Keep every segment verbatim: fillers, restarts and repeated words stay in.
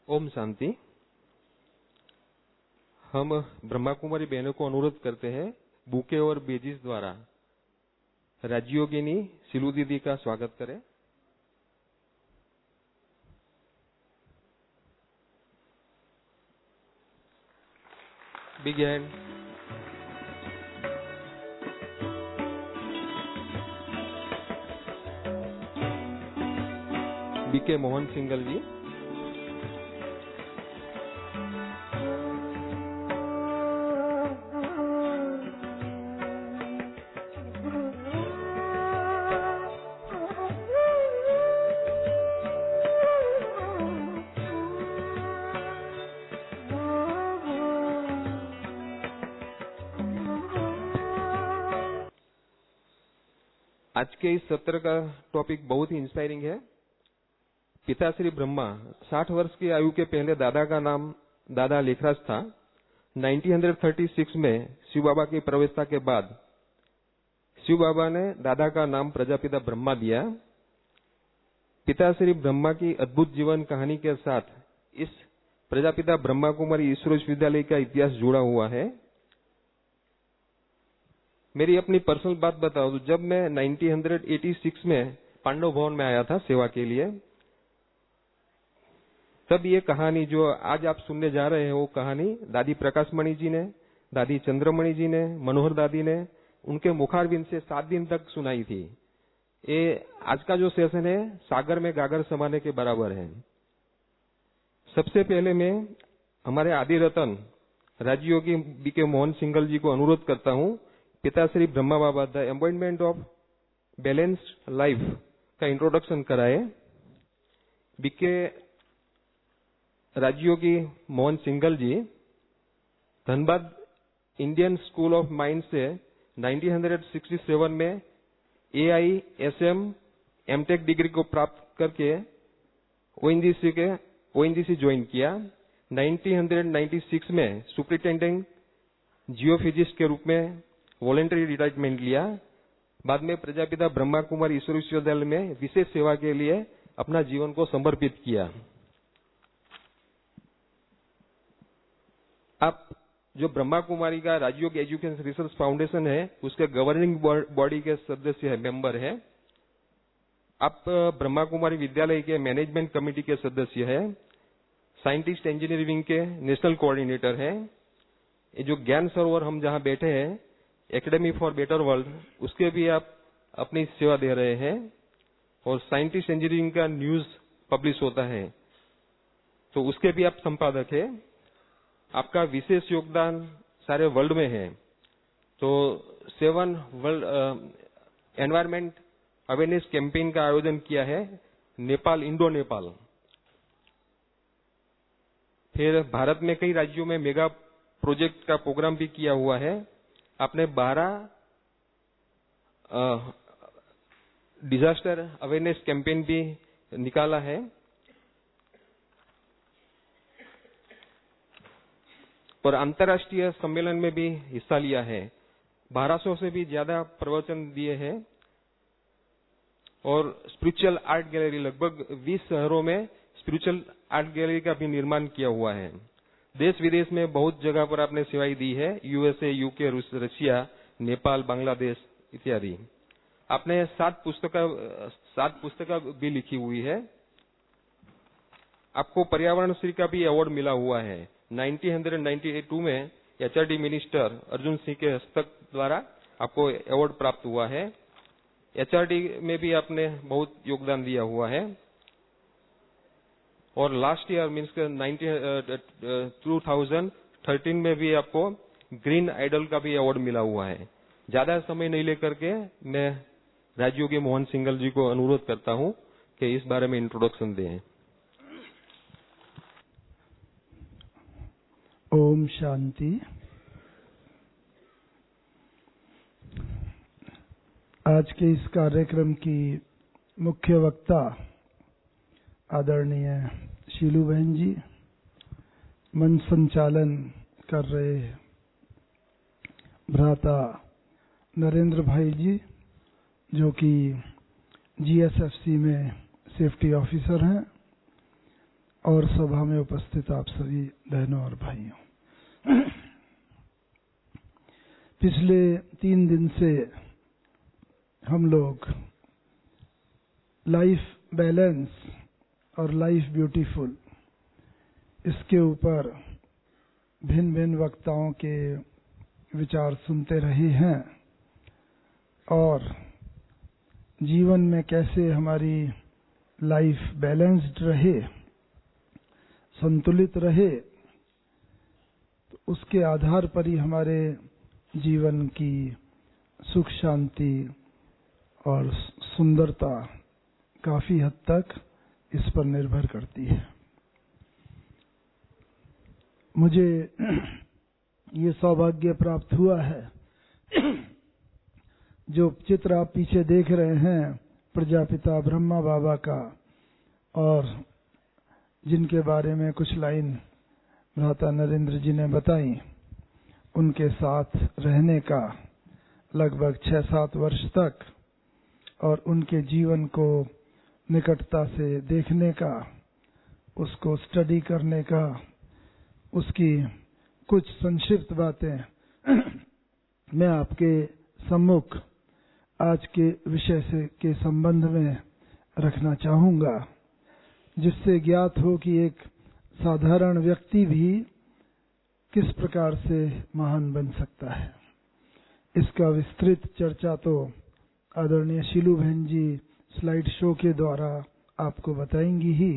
ओम शांति। हम ब्रह्मा कुमारी बहनों को अनुरोध करते हैं बुके और बेजिस द्वारा राजयोगिनी सिलू दीदी का स्वागत करें। Big hand. BK Mohan Singhal ji. आज के इस सत्र का टॉपिक बहुत ही इंस्पायरिंग है। पिता श्री ब्रह्मा साठ वर्ष की आयु के पहले दादा का नाम दादा लेखराज था। उन्नीस सौ छत्तीस में शिव बाबा की प्रवेशता के बाद शिव बाबा ने दादा का नाम प्रजापिता ब्रह्मा दिया। पिता श्री ब्रह्मा की अद्भुत जीवन कहानी के साथ इस प्रजापिता ब्रह्मा कुमारी ईश्वर विश्वविद्यालय का इतिहास जुड़ा हुआ है। मेरी अपनी पर्सनल बात बताऊं तो जब मैं उन्नीस सौ छियासी में पांडव भवन में आया था सेवा के लिए, तब ये कहानी जो आज आप सुनने जा रहे हैं वो कहानी दादी प्रकाशमणि जी ने, दादी चंद्रमणि जी ने, मनोहर दादी ने उनके मुखारबिंद से सात दिन तक सुनाई थी। ये आज का जो सेशन है सागर में गागर समाने के बराबर है। सबसे पहले मैं हमारे आदि रतन राजयोगी बीके मोहन सिंगल जी को अनुरोध करता हूं पिता Shri Brahma Baba the embodiment of balanced life का इंट्रोडक्शन कराए। बीके राजयोगी Mohan Singhal ji Dhanbad Indian School of Mines से उन्नीस सौ सरसठ में A I S M MTech degree को प्राप्त करके ओएनजीसी के ओएनजीसी ज्वाइन किया। उन्नीस सौ छियानवे में सुपरिटेंडेंट जियोफिजिस्ट के रूप में वॉलंटरी रिटायरमेंट लिया। बाद में प्रजापिता ब्रह्मा कुमारी ईश्वर विश्वविद्यालय में विशेष सेवा के लिए अपना जीवन को समर्पित किया। आप जो ब्रह्मा कुमारी का राजयोग एजुकेशन रिसर्च फाउंडेशन है उसके गवर्निंग बॉडी के सदस्य है, मेंबर है। आप ब्रह्मा कुमारी विद्यालय के मैनेजमेंट कमेटी के सदस्य है, साइंटिस्ट इंजीनियरिंग के नेशनल कोऑर्डिनेटर है। ये जो ज्ञान सरोवर हम जहां बैठे हैं एकेडमी फॉर बेटर वर्ल्ड उसके भी आप अपनी सेवा दे रहे हैं और साइंटिस्ट इंजीनियरिंग का न्यूज पब्लिश होता है तो उसके भी आप संपादक है। आपका विशेष योगदान सारे वर्ल्ड में है। तो seven world environment awareness campaign का आयोजन किया है नेपाल, इंडो नेपाल। फिर भारत में कई राज्यों में मेगा प्रोजेक्ट का प्रोग्राम भी किया हुआ है। आपने बारह डिजास्टर अवेयरनेस कैंपेन भी निकाला है और अंतर्राष्ट्रीय सम्मेलन में भी हिस्सा लिया है। बारह सौ से भी ज्यादा प्रवचन दिए हैं और स्पिरिचुअल आर्ट गैलरी लगभग बीस शहरों में स्पिरिचुअल आर्ट गैलरी का भी निर्माण किया हुआ है। देश विदेश में बहुत जगह पर आपने सेवाएं दी है, USA, UK, Russia, Nepal, Bangladesh इत्यादि। आपने सात पुस्तक सात पुस्तक भी लिखी हुई है। आपको पर्यावरण श्री का भी अवार्ड मिला हुआ है। उन्नीस सौ बानवे में एचआरडी मिनिस्टर अर्जुन सिंह के हस्तक द्वारा आपको अवार्ड प्राप्त हुआ है। एचआरडी में भी आपने बहुत योगदान दिया हुआ है और last year means two thousand thirteen में भी आपको ग्रीन आइडल का भी अवार्ड मिला हुआ है। ज्यादा समय नहीं लेकर के मैं राजयोगी मोहन सिंगल जी को अनुरोध करता हूं कि इस बारे में इंट्रोडक्शन दें। ओम शांति। आज के इस कार्यक्रम की मुख्य वक्ता आदरणीय शीलू बहन जी, मंच संचालन कर रहे भ्राता नरेंद्र भाई जी जो कि जीएसएफसी में सेफ्टी ऑफिसर हैं, और सभा में उपस्थित आप सभी बहनों और भाइयों, पिछले तीन दिन से हम लोग लाइफ बैलेंस और लाइफ ब्यूटीफुल इसके ऊपर भिन्न भिन्न वक्ताओं के विचार सुनते रहे हैं और जीवन में कैसे हमारी लाइफ बैलेंस्ड रहे, संतुलित रहे, तो उसके आधार पर ही हमारे जीवन की सुख शांति और सुंदरता काफी हद तक इस पर निर्भर करती है। मुझे ये सौभाग्य प्राप्त हुआ है, जो चित्र आप पीछे देख रहे हैं प्रजापिता ब्रह्मा बाबा का, और जिनके बारे में कुछ लाइन भ्राता नरेंद्र जी ने बताई, उनके साथ रहने का लगभग छह सात वर्ष तक और उनके जीवन को निकटता से देखने का, उसको स्टडी करने का, उसकी कुछ संक्षिप्त बातें मैं आपके सम्मुख आज के विषय से के संबंध में रखना चाहूंगा, जिससे ज्ञात हो कि एक साधारण व्यक्ति भी किस प्रकार से महान बन सकता है। इसका विस्तृत चर्चा तो आदरणीय शीलू बहन जी स्लाइड शो के द्वारा आपको बताएंगी ही।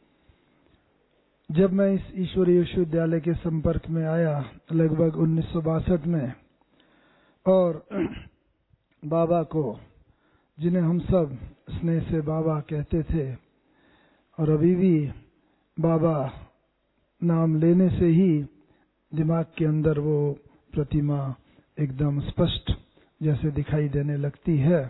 जब मैं इस ईश्वरीय विश्वविद्यालय के संपर्क में आया लगभग उन्नीस सौ बासठ में, और बाबा को, जिन्हें हम सब स्नेह से बाबा कहते थे, और अभी भी बाबा नाम लेने से ही दिमाग के अंदर वो प्रतिमा एकदम स्पष्ट जैसे दिखाई देने लगती है।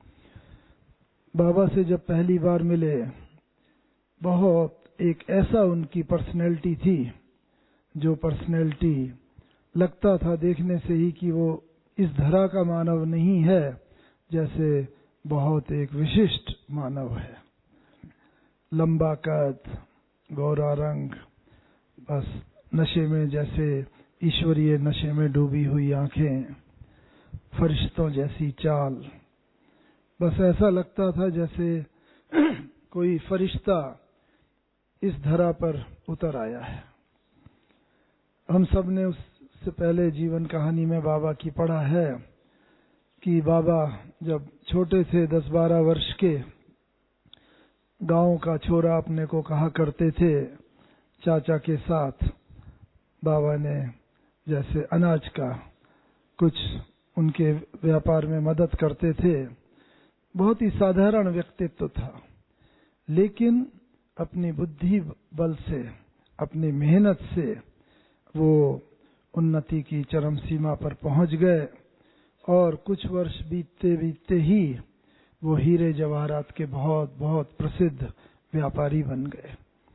बाबा से जब पहली बार मिले, बहुत एक ऐसा उनकी पर्सनैलिटी थी, जो पर्सनैलिटी लगता था देखने से ही कि वो इस धरा का मानव नहीं है, जैसे बहुत एक विशिष्ट मानव है। लंबा कद, गोरा रंग, बस नशे में जैसे ईश्वरीय नशे में डूबी हुई आंखें, फरिश्तों जैसी चाल, बस ऐसा लगता था जैसे कोई फरिश्ता इस धरा पर उतर आया है। हम सब ने उससे पहले जीवन कहानी में बाबा की पढ़ा है कि बाबा जब छोटे थे, दस बारह वर्ष के, गांव का छोरा अपने को कहा करते थे, चाचा के साथ बाबा ने जैसे अनाज का कुछ उनके व्यापार में मदद करते थे। बहुत ही साधारण व्यक्तित्व था, लेकिन अपनी बुद्धि बल से, अपनी मेहनत से वो उन्नति की चरम सीमा पर पहुंच गए, और कुछ वर्ष बीतते बीतते ही वो हीरे जवाहरात के बहुत बहुत प्रसिद्ध व्यापारी बन गए।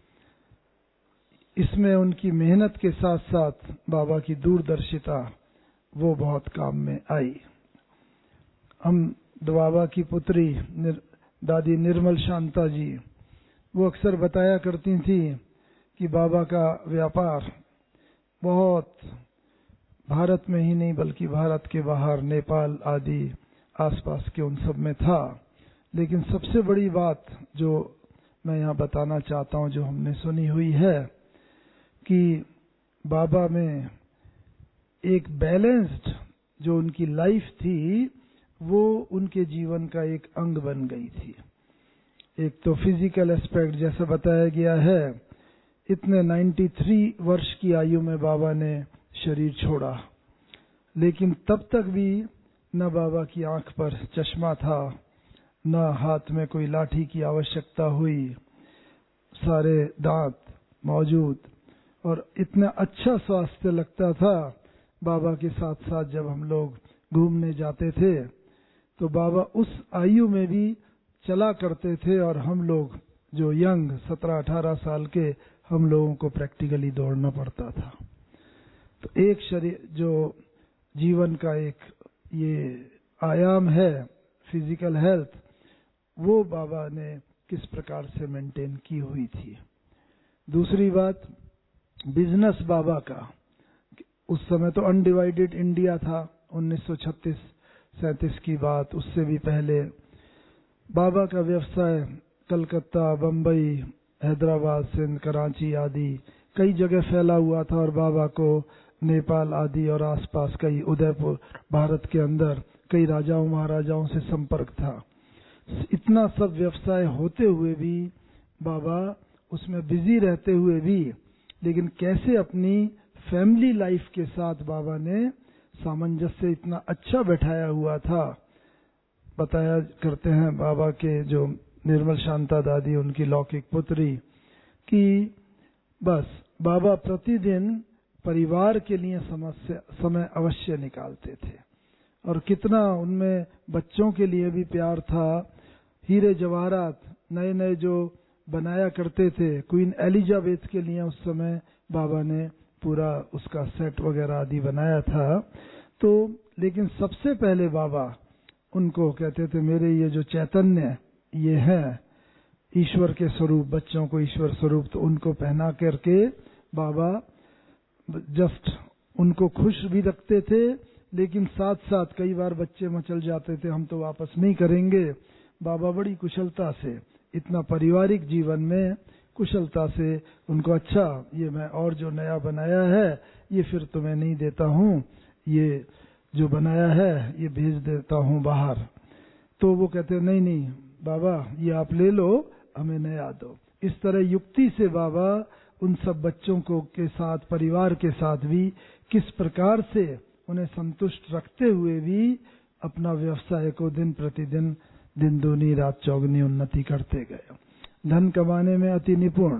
इसमें उनकी मेहनत के साथ साथ बाबा की दूरदर्शिता वो बहुत काम में आई। हम बाबा की पुत्री निर, दादी निर्मल शांता जी, वो अक्सर बताया करती थी कि बाबा का व्यापार बहुत भारत में ही नहीं बल्कि भारत के बाहर, नेपाल आदि आसपास के उन सब में था। लेकिन सबसे बड़ी बात जो मैं यहाँ बताना चाहता हूँ, जो हमने सुनी हुई है, कि बाबा में एक बैलेंस्ड जो उनकी लाइफ थी, वो उनके जीवन का एक अंग बन गई थी। एक तो फिजिकल एस्पेक्ट, जैसा बताया गया है, इतने तिरानवे वर्ष की आयु में बाबा ने शरीर छोड़ा, लेकिन तब तक भी न बाबा की आंख पर चश्मा था, न हाथ में कोई लाठी की आवश्यकता हुई, सारे दांत मौजूद, और इतना अच्छा स्वास्थ्य लगता था। बाबा के साथ साथ जब हम लोग घूमने जाते थे तो बाबा उस आयु में भी चला करते थे, और हम लोग जो यंग सत्रह अठारह साल के, हम लोगों को प्रैक्टिकली दौड़ना पड़ता था। तो एक शरीर जो जीवन का एक ये आयाम है, फिजिकल हेल्थ, वो बाबा ने किस प्रकार से मेंटेन की हुई थी। दूसरी बात बिजनेस बाबा का, उस समय तो अनडिवाइडेड इंडिया था, उन्नीस सौ छत्तीस सैंतीस की बात, उससे भी पहले बाबा का व्यवसाय कलकत्ता, बम्बई, हैदराबाद, सिंध, कराची आदि कई जगह फैला हुआ था और बाबा को नेपाल आदि और आसपास कई उदयपुर भारत के अंदर कई राजाओं महाराजाओं से संपर्क था। इतना सब व्यवसाय होते हुए भी बाबा उसमें बिजी रहते हुए भी, लेकिन कैसे अपनी फैमिली लाइफ के साथ बाबा ने सामंजस्य इतना अच्छा बैठाया हुआ था। बताया करते हैं बाबा के जो निर्मल शांता दादी, उनकी लौकिक पुत्री, कि बस बाबा प्रतिदिन परिवार के लिए समस्या समय अवश्य निकालते थे और कितना उनमें बच्चों के लिए भी प्यार था। हीरे जवाहरात नए नए जो बनाया करते थे, क्वीन एलिजाबेथ के लिए उस समय बाबा ने पूरा उसका सेट वगैरह आदि बनाया था। तो लेकिन सबसे पहले बाबा उनको कहते थे, मेरे ये जो चैतन्य ये है ईश्वर के स्वरूप, बच्चों को ईश्वर स्वरूप, तो उनको पहना करके बाबा जस्ट उनको खुश भी रखते थे, लेकिन साथ साथ कई बार बच्चे मचल जाते थे, हम तो वापस नहीं करेंगे। बाबा बड़ी कुशलता से, इतना पारिवारिक जीवन में कुशलता से उनको, अच्छा ये मैं और जो नया बनाया है ये फिर तुम्हें नहीं देता हूँ, ये जो बनाया है ये भेज देता हूँ बाहर। तो वो कहते नहीं नहीं बाबा ये आप ले लो, हमें नया दो। इस तरह युक्ति से बाबा उन सब बच्चों को के साथ, परिवार के साथ भी किस प्रकार से उन्हें संतुष्ट रखते हुए भी अपना व्यवसाय को दिन प्रतिदिन दिन दूनी रात चौगुनी उन्नति करते गए। धन कमाने में अति निपुण,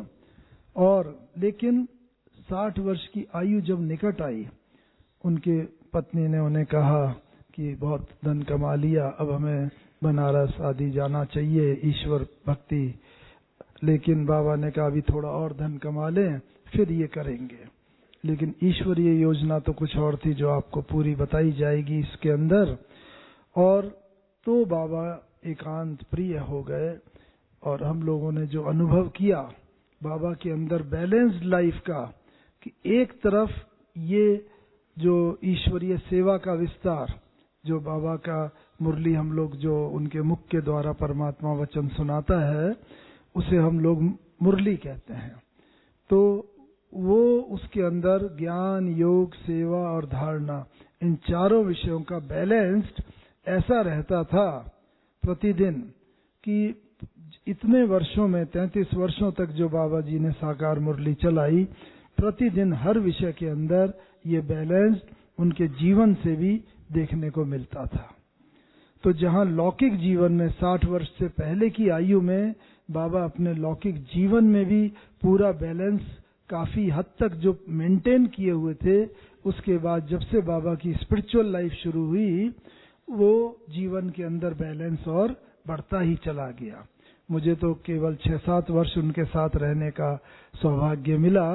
और लेकिन साठ वर्ष की आयु जब निकट आई, उनके पत्नी ने उन्हें कहा कि बहुत धन कमा लिया, अब हमें बनारस आदि जाना चाहिए, ईश्वर भक्ति। लेकिन बाबा ने कहा अभी थोड़ा और धन कमा लें फिर ये करेंगे। लेकिन ईश्वरीय योजना तो कुछ और थी जो आपको पूरी बताई जाएगी इसके अंदर। और तो बाबा एकांत प्रिय हो गए, और हम लोगों ने जो अनुभव किया बाबा के अंदर बैलेंस्ड लाइफ का, कि एक तरफ ये जो ईश्वरीय सेवा का विस्तार, जो बाबा का मुरली हम लोग जो उनके मुख के द्वारा परमात्मा वचन सुनाता है उसे हम लोग मुरली कहते हैं, तो वो उसके अंदर ज्ञान, योग, सेवा और धारणा, इन चारों विषयों का बैलेंस्ड ऐसा रहता था प्रतिदिन, कि इतने वर्षों में, तैंतीस वर्षों तक जो बाबा जी ने साकार मुरली चलाई, प्रतिदिन हर विषय के अंदर ये बैलेंस उनके जीवन से भी देखने को मिलता था। तो जहां लौकिक जीवन में साठ वर्ष से पहले की आयु में बाबा अपने लौकिक जीवन में भी पूरा बैलेंस काफी हद तक जो मेंटेन किए हुए थे, उसके बाद जब से बाबा की स्पिरिचुअल लाइफ शुरू हुई, वो जीवन के अंदर बैलेंस और बढ़ता ही चला गया। मुझे तो केवल छह सात वर्ष उनके साथ रहने का सौभाग्य मिला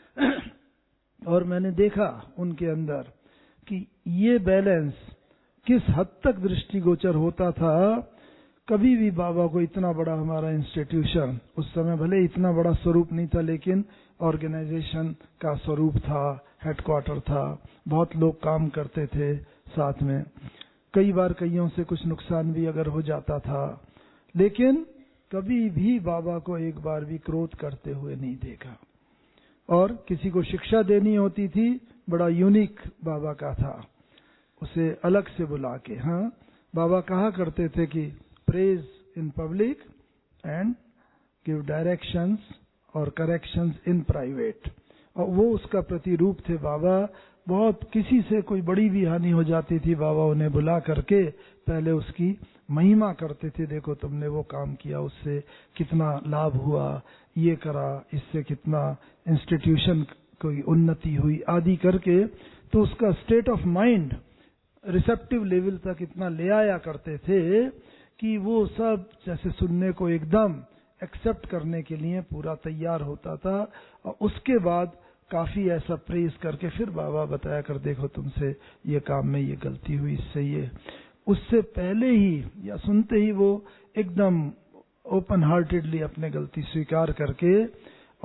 और मैंने देखा उनके अंदर कि ये बैलेंस किस हद तक दृष्टिगोचर होता था। कभी भी बाबा को इतना बड़ा हमारा इंस्टीट्यूशन, उस समय भले इतना बड़ा स्वरूप नहीं था लेकिन ऑर्गेनाइजेशन का स्वरूप था, हेडक्वार्टर था, बहुत लोग काम करते थे साथ में, कई बार कईयों से कुछ नुकसान भी अगर हो जाता था, लेकिन कभी भी बाबा को एक बार भी क्रोध करते हुए नहीं देखा। और किसी को शिक्षा देनी होती थी, बड़ा यूनिक बाबा का था, उसे अलग से बुला के, हाँ बाबा कहा करते थे कि praise in public and give directions और करेक्शंस इन प्राइवेट, और वो उसका प्रतिरूप थे बाबा। बहुत किसी से कोई बड़ी भी हानि हो जाती थी, बाबा उन्हें बुला करके पहले उसकी महिमा करते थे, देखो तुमने वो काम किया, उससे कितना लाभ हुआ, ये करा, इससे कितना इंस्टीट्यूशन कोई उन्नति हुई आदि करके, तो उसका state of mind receptive level तक इतना ले आया करते थे कि वो सब जैसे सुनने को एकदम एक्सेप्ट करने के लिए पूरा तैयार होता था। और उसके बाद काफी ऐसा प्रेज करके फिर बाबा बताया कर, देखो तुमसे ये काम में ये गलती हुई, इससे ये, उससे पहले ही या सुनते ही वो एकदम ओपन हार्टेडली अपने गलती स्वीकार करके और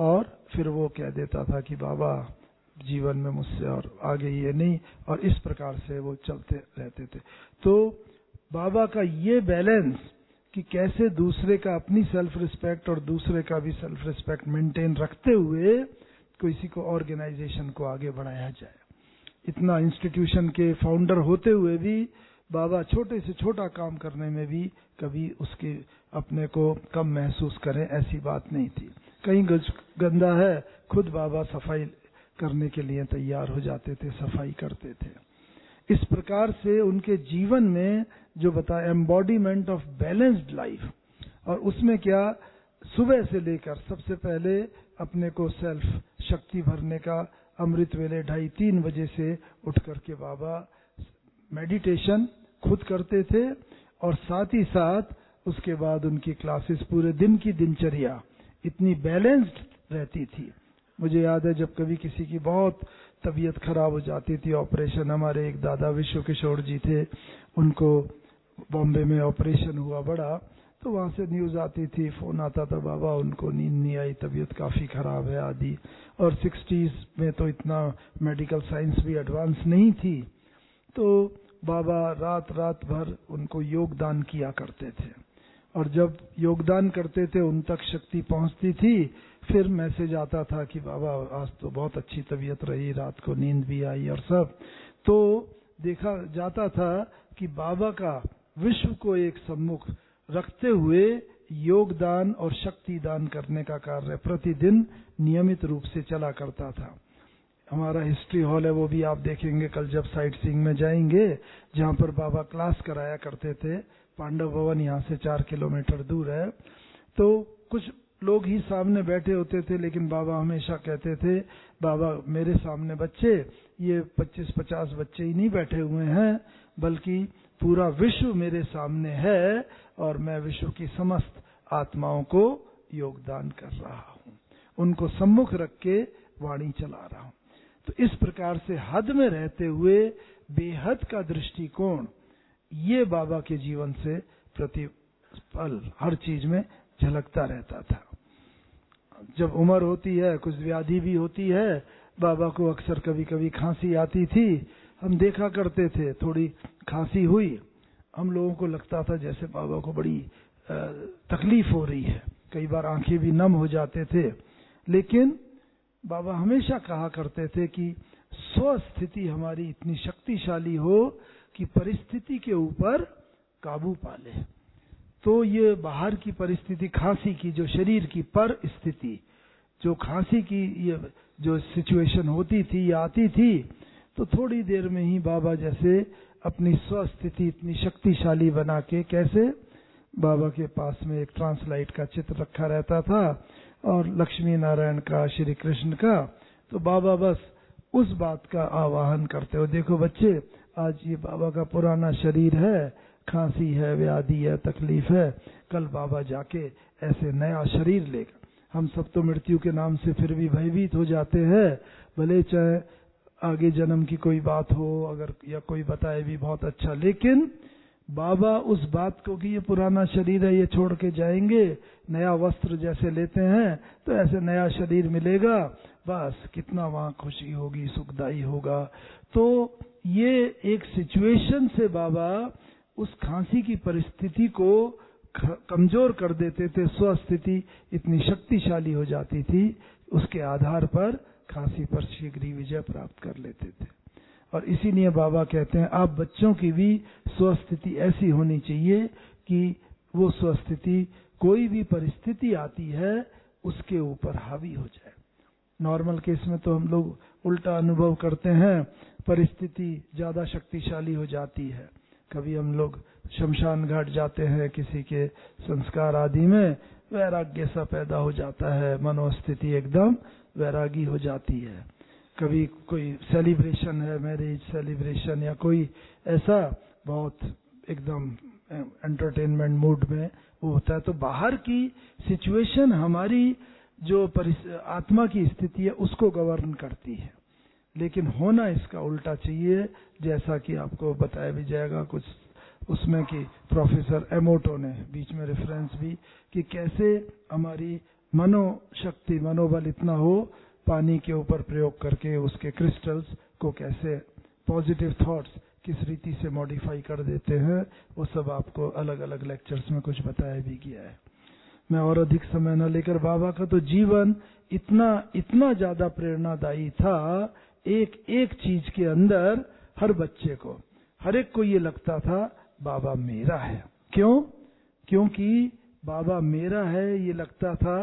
फिर वो कह देता था कि बाबा जीवन में मुझसे और आगे ये नहीं, और इस प्रकार से वो चलते रहते थे। तो बाबा का ये बैलेंस कि कैसे दूसरे का अपनी सेल्फ रिस्पेक्ट और दूसरे का भी सेल्फ रिस्पेक्ट मेंटेन रखते हुए किसी को ऑर्गेनाइजेशन को आगे बढ़ाया जाए। इतना इंस्टीट्यूशन के फाउंडर होते हुए भी बाबा छोटे से छोटा काम करने में भी कभी उसके अपने को कम महसूस करें, ऐसी बात नहीं थी। कहीं गंदा है, खुद बाबा सफाई करने के लिए तैयार हो जाते थे, सफाई करते थे। इस प्रकार से उनके जीवन में जो बताया एम्बॉडीमेंट ऑफ बैलेंस्ड लाइफ, और उसमें क्या सुबह से लेकर सबसे पहले अपने को सेल्फ शक्ति भरने का अमृत वेले ढाई तीन बजे से उठ करके बाबा मेडिटेशन खुद करते थे, और साथ ही साथ उसके बाद उनकी क्लासेस, पूरे दिन की दिनचर्या इतनी बैलेंस्ड रहती थी। मुझे याद है जब कभी किसी की बहुत तबीयत खराब हो जाती थी, ऑपरेशन, हमारे एक दादा विश्व किशोर जी थे, उनको बॉम्बे में ऑपरेशन हुआ बड़ा, तो वहां से न्यूज आती थी, फोन आता था, बाबा उनको नींद नहीं आई, तबीयत काफी खराब है आदि। और सिक्सटीज में तो इतना मेडिकल साइंस भी एडवांस नहीं थी, तो बाबा रात रात भर उनको योगदान किया करते थे, और जब योगदान करते थे उन तक शक्ति पहुंचती थी, फिर मैसेज आता था कि बाबा आज तो बहुत अच्छी तबीयत रही, रात को नींद भी आई और सब। तो देखा जाता था कि बाबा का विश्व को एक सम्मुख रखते हुए योगदान और शक्ति दान करने का कार्य प्रतिदिन नियमित रूप से चला करता था। हमारा हिस्ट्री हॉल है, वो भी आप देखेंगे कल जब साइट सीइंग में जाएंगे, जहाँ पर बाबा क्लास कराया करते थे। पांडव भवन यहाँ से चार किलोमीटर दूर है। तो कुछ लोग ही सामने बैठे होते थे, लेकिन बाबा हमेशा कहते थे, बाबा मेरे सामने बच्चे, ये पच्चीस पचास बच्चे ही नहीं बैठे हुए हैं, बल्कि पूरा विश्व मेरे सामने है, और मैं विश्व की समस्त आत्माओं को योगदान कर रहा हूँ, उनको सम्मुख रख के वाणी चला रहा हूँ। तो इस प्रकार से हद में रहते हुए बेहद का दृष्टिकोण, ये बाबा के जीवन से प्रतिपल हर चीज में झलकता रहता था। जब उम्र होती है, कुछ व्याधि भी होती है, बाबा को अक्सर कभी कभी खांसी आती थी, हम देखा करते थे, थोड़ी खांसी हुई, हम लोगों को लगता था जैसे बाबा को बड़ी तकलीफ हो रही है, कई बार आंखें भी नम हो जाते थे। लेकिन बाबा हमेशा कहा करते थे कि स्वस्थिति हमारी इतनी शक्तिशाली हो कि परिस्थिति के ऊपर काबू पा ले। तो ये बाहर की परिस्थिति, खांसी की जो शरीर की पर स्थिति, जो खांसी की ये जो सिचुएशन होती थी या आती थी, तो थोड़ी देर में ही बाबा जैसे अपनी स्वस्थिति इतनी शक्तिशाली बना के, कैसे बाबा के पास में एक ट्रांसलाइट का चित्र रखा रहता था और लक्ष्मी नारायण का, श्री कृष्ण का, तो बाबा बस उस बात का आवाहन करते हो, देखो बच्चे आज ये बाबा का पुराना शरीर है, खांसी है, व्याधि है, तकलीफ है, कल बाबा जाके ऐसे नया शरीर लेगा। हम सब तो मृत्यु के नाम से फिर भी भयभीत हो जाते हैं, भले चाहे आगे जन्म की कोई बात हो, अगर या कोई बताए भी बहुत अच्छा, लेकिन बाबा उस बात को कि ये पुराना शरीर है, ये छोड़ के जाएंगे, नया वस्त्र जैसे लेते हैं तो ऐसे नया शरीर मिलेगा, बस कितना वहां खुशी होगी, सुखदाई होगा। तो ये एक सिचुएशन से बाबा उस खांसी की परिस्थिति को कमजोर कर देते थे, स्वस्थिति इतनी शक्तिशाली हो जाती थी, उसके आधार पर खांसी पर शीघ्र ही विजय प्राप्त कर लेते थे। और इसीलिए बाबा कहते हैं आप बच्चों की भी स्वस्थिति ऐसी होनी चाहिए कि वो स्वस्थिति कोई भी परिस्थिति आती है उसके ऊपर हावी हो जाए। नॉर्मल केस में तो हम लोग उल्टा अनुभव करते हैं, परिस्थिति ज्यादा शक्तिशाली हो जाती है। कभी हम लोग शमशान घाट जाते हैं, किसी के संस्कार आदि में वैराग्य सा पैदा हो जाता है, मनोस्थिति एकदम वैरागी हो जाती है। कभी कोई सेलिब्रेशन है, मैरिज सेलिब्रेशन या कोई ऐसा बहुत एकदम एंटरटेनमेंट मूड में वो होता है, तो बाहर की सिचुएशन हमारी जो आत्मा की स्थिति है उसको गवर्न करती है। लेकिन होना इसका उल्टा चाहिए, जैसा कि आपको बताया भी जाएगा कुछ उसमें कि प्रोफेसर एमोटो ने बीच में रेफरेंस भी कि कैसे हमारी मनोशक्ति, मनोबल इतना हो, पानी के ऊपर प्रयोग करके उसके क्रिस्टल्स को कैसे पॉजिटिव थॉट्स किस रीति से मॉडिफाई कर देते हैं, वो सब आपको अलग अलग लेक्चर्स में कुछ बताया भी गया है। मैं और अधिक समय न लेकर, बाबा का तो जीवन इतना इतना ज्यादा प्रेरणादायी था। एक एक चीज के अंदर हर बच्चे को, हर एक को ये लगता था बाबा मेरा है। क्यों? क्योंकि बाबा मेरा है ये लगता था।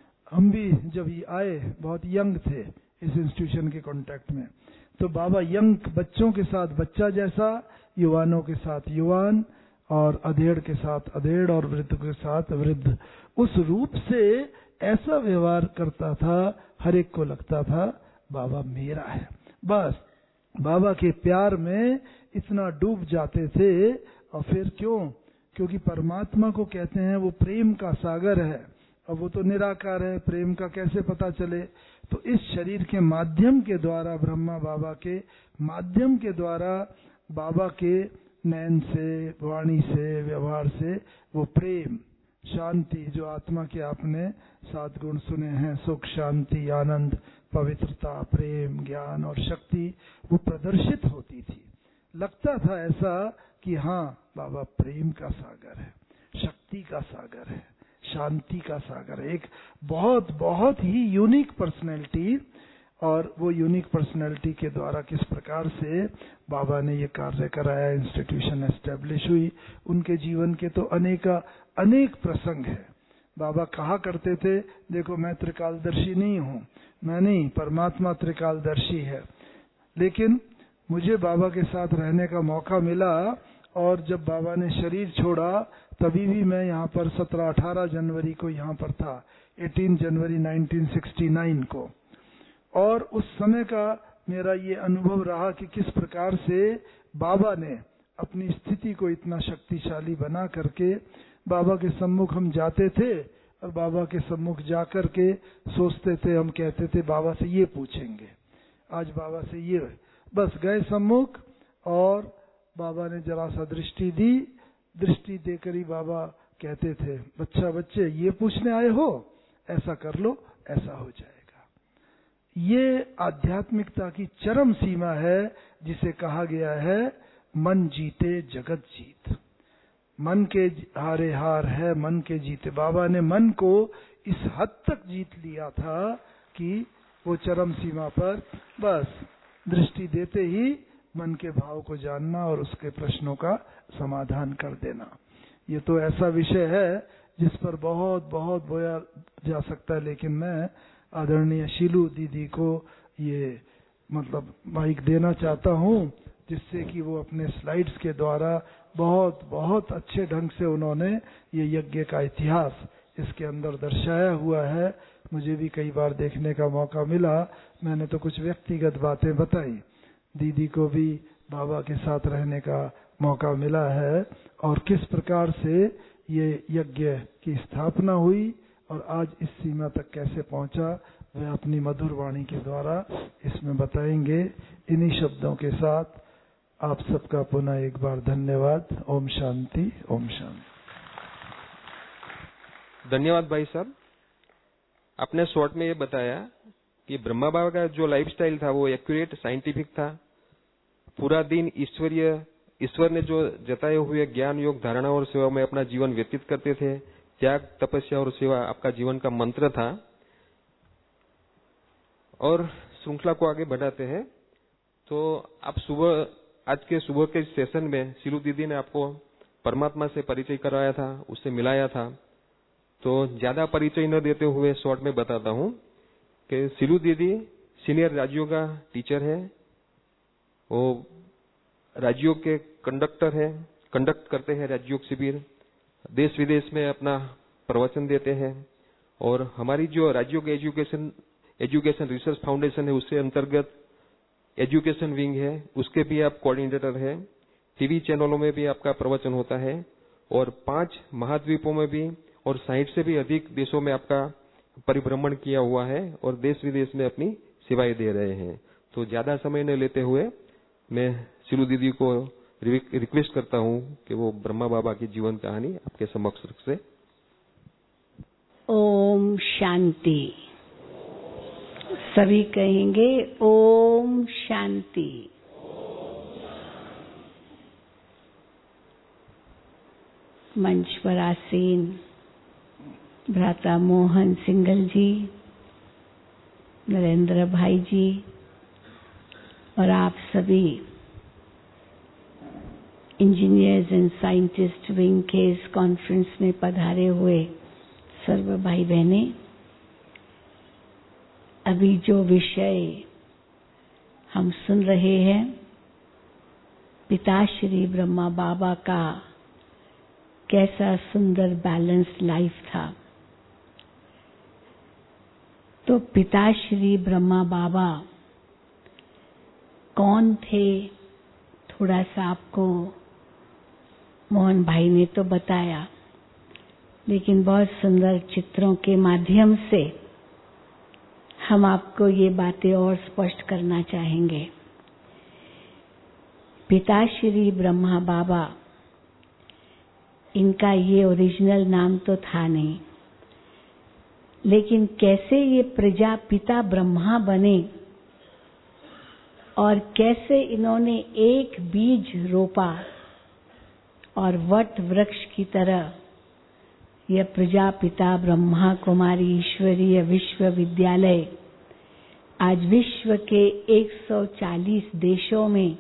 हम भी जब ये आए बहुत यंग थे इस इंस्टीट्यूशन के कांटेक्ट में, तो बाबा यंग बच्चों के साथ बच्चा जैसा, युवानों के साथ युवान, और अधेड़ के साथ अधेड़, और वृद्ध के साथ वृद्ध, उस रूप से ऐसा व्यवहार करता था, हर एक को लगता था बाबा मेरा है। बस बाबा के प्यार में इतना डूब जाते थे। और फिर क्यों? क्योंकि परमात्मा को कहते हैं वो प्रेम का सागर है, अब वो तो निराकार है, प्रेम का कैसे पता चले? तो इस शरीर के माध्यम के द्वारा, ब्रह्मा बाबा के माध्यम के द्वारा, बाबा के नयन से, वाणी से, व्यवहार से वो प्रेम, शांति, जो आत्मा के आपने सात गुण सुने हैं, सुख, शांति, आनंद, पवित्रता, प्रेम, ज्ञान और शक्ति, वो प्रदर्शित होती थी। लगता था ऐसा कि हाँ बाबा प्रेम का सागर है, शक्ति का सागर है, शांति का सागर है। एक बहुत बहुत ही यूनिक पर्सनैलिटी, और वो यूनिक पर्सनैलिटी के द्वारा किस प्रकार से बाबा ने ये कार्य कराया, इंस्टीट्यूशन एस्टेब्लिश हुई, उनके जीवन के तो अनेक अनेक प्रसंग है। बाबा कहा करते थे, देखो मैं त्रिकालदर्शी नहीं हूँ, मैं नहीं, परमात्मा त्रिकालदर्शी है। लेकिन मुझे बाबा के साथ रहने का मौका मिला, और जब बाबा ने शरीर छोड़ा तभी भी मैं यहाँ पर सत्रह अठारह जनवरी को यहाँ पर था, अठारह जनवरी उन्नीस सौ उनहत्तर को। और उस समय का मेरा ये अनुभव रहा कि किस प्रकार से बाबा ने अपनी स्थिति को इतना शक्तिशाली बना करके, बाबा के सम्मुख हम जाते थे, और बाबा के सम्मुख जाकर के सोचते थे, हम कहते थे बाबा से ये पूछेंगे, आज बाबा से ये, बस गए सम्मुख, और बाबा ने जरा सा दृष्टि दी, दृष्टि देकर ही बाबा कहते थे, बच्चा बच्चे ये पूछने आए हो, ऐसा कर लो, ऐसा हो जाएगा। ये आध्यात्मिकता की चरम सीमा है, जिसे कहा गया है मन जीते जगत जीत। मन के हारे हार है, मन के जीते। बाबा ने मन को इस हद तक जीत लिया था कि वो चरम सीमा पर बस दृष्टि देते ही मन के भाव को जानना और उसके प्रश्नों का समाधान कर देना। ये तो ऐसा विषय है जिस पर बहुत बहुत बोया जा सकता है, लेकिन मैं आदरणीय शीलू दीदी को ये मतलब माइक देना चाहता हूँ, जिससे कि वो अपने स्लाइड्स के द्वारा बहुत बहुत अच्छे ढंग से उन्होंने ये यज्ञ का इतिहास इसके अंदर दर्शाया हुआ है। मुझे भी कई बार देखने का मौका मिला, मैंने तो कुछ व्यक्तिगत बातें बताई, दीदी को भी बाबा के साथ रहने का मौका मिला है, और किस प्रकार से ये यज्ञ की स्थापना हुई और आज इस सीमा तक कैसे पहुंचा, वे अपनी मधुर वाणी के द्वारा इसमें बताएंगे। इन्हीं शब्दों के साथ आप सबका पुनः एक बार धन्यवाद। ओम शांति, ओम शांति। धन्यवाद भाई साहब। आपने शॉर्ट में ये बताया कि ब्रह्मा बाबा का जो लाइफस्टाइल था वो एक्यूरेट, साइंटिफिक था। पूरा दिन ईश्वरीय ईश्वर ने जो जताए हुए ज्ञान, योग, धारणा और सेवा में अपना जीवन व्यतीत करते थे। त्याग, तपस्या और सेवा आपका जीवन का मंत्र था। और श्रृंखला को आगे बढ़ाते हैं तो आप सुबह, आज के सुबह के सेशन में शीलू दीदी ने आपको परमात्मा से परिचय कराया था, उससे मिलाया था। तो ज्यादा परिचय न देते हुए शॉर्ट में बताता हूँ कि शीलू दीदी सीनियर राजयोगा टीचर है, वो राजयोग के कंडक्टर है, कंडक्ट करते हैं राजयोग शिविर, देश विदेश में अपना प्रवचन देते हैं। और हमारी जो Rajyoga education education research foundation है, उसके अंतर्गत एजुकेशन विंग है, उसके भी आप कोऑर्डिनेटर है। टीवी चैनलों में भी आपका प्रवचन होता है, और पांच महाद्वीपों में भी और साठ से भी अधिक देशों में आपका परिभ्रमण किया हुआ है, और देश विदेश में अपनी सेवाएं दे रहे हैं। तो ज्यादा समय न लेते हुए मैं शीलू दीदी को रिक्वेस्ट करता हूं कि वो ब्रह्मा बाबा की जीवन कहानी आपके समक्ष रख से। ओम शांति। सभी कहेंगे ओम शांति। मंच पर आसीन भ्राता मोहन सिंघल जी, नरेंद्र भाई जी और आप सभी इंजीनियर्स एंड साइंटिस्ट विंग के इस कॉन्फ्रेंस में पधारे हुए सर्व भाई बहने, अभी जो विषय हम सुन रहे हैं पिताश्री ब्रह्मा बाबा का कैसा सुंदर बैलेंस्ड लाइफ था। तो पिताश्री ब्रह्मा बाबा कौन थे, थोड़ा सा आपको मोहन भाई ने तो बताया, लेकिन बहुत सुंदर चित्रों के माध्यम से हम आपको ये बातें और स्पष्ट करना चाहेंगे। पिताश्री ब्रह्मा बाबा, इनका ये ओरिजिनल नाम तो था नहीं, लेकिन कैसे ये प्रजापिता ब्रह्मा बने और कैसे इन्होंने एक बीज रोपा और वट वृक्ष की तरह यह प्रजापिता ब्रह्मा कुमारी ईश्वरीय विश्वविद्यालय आज विश्व के एक सौ चालीस देशों में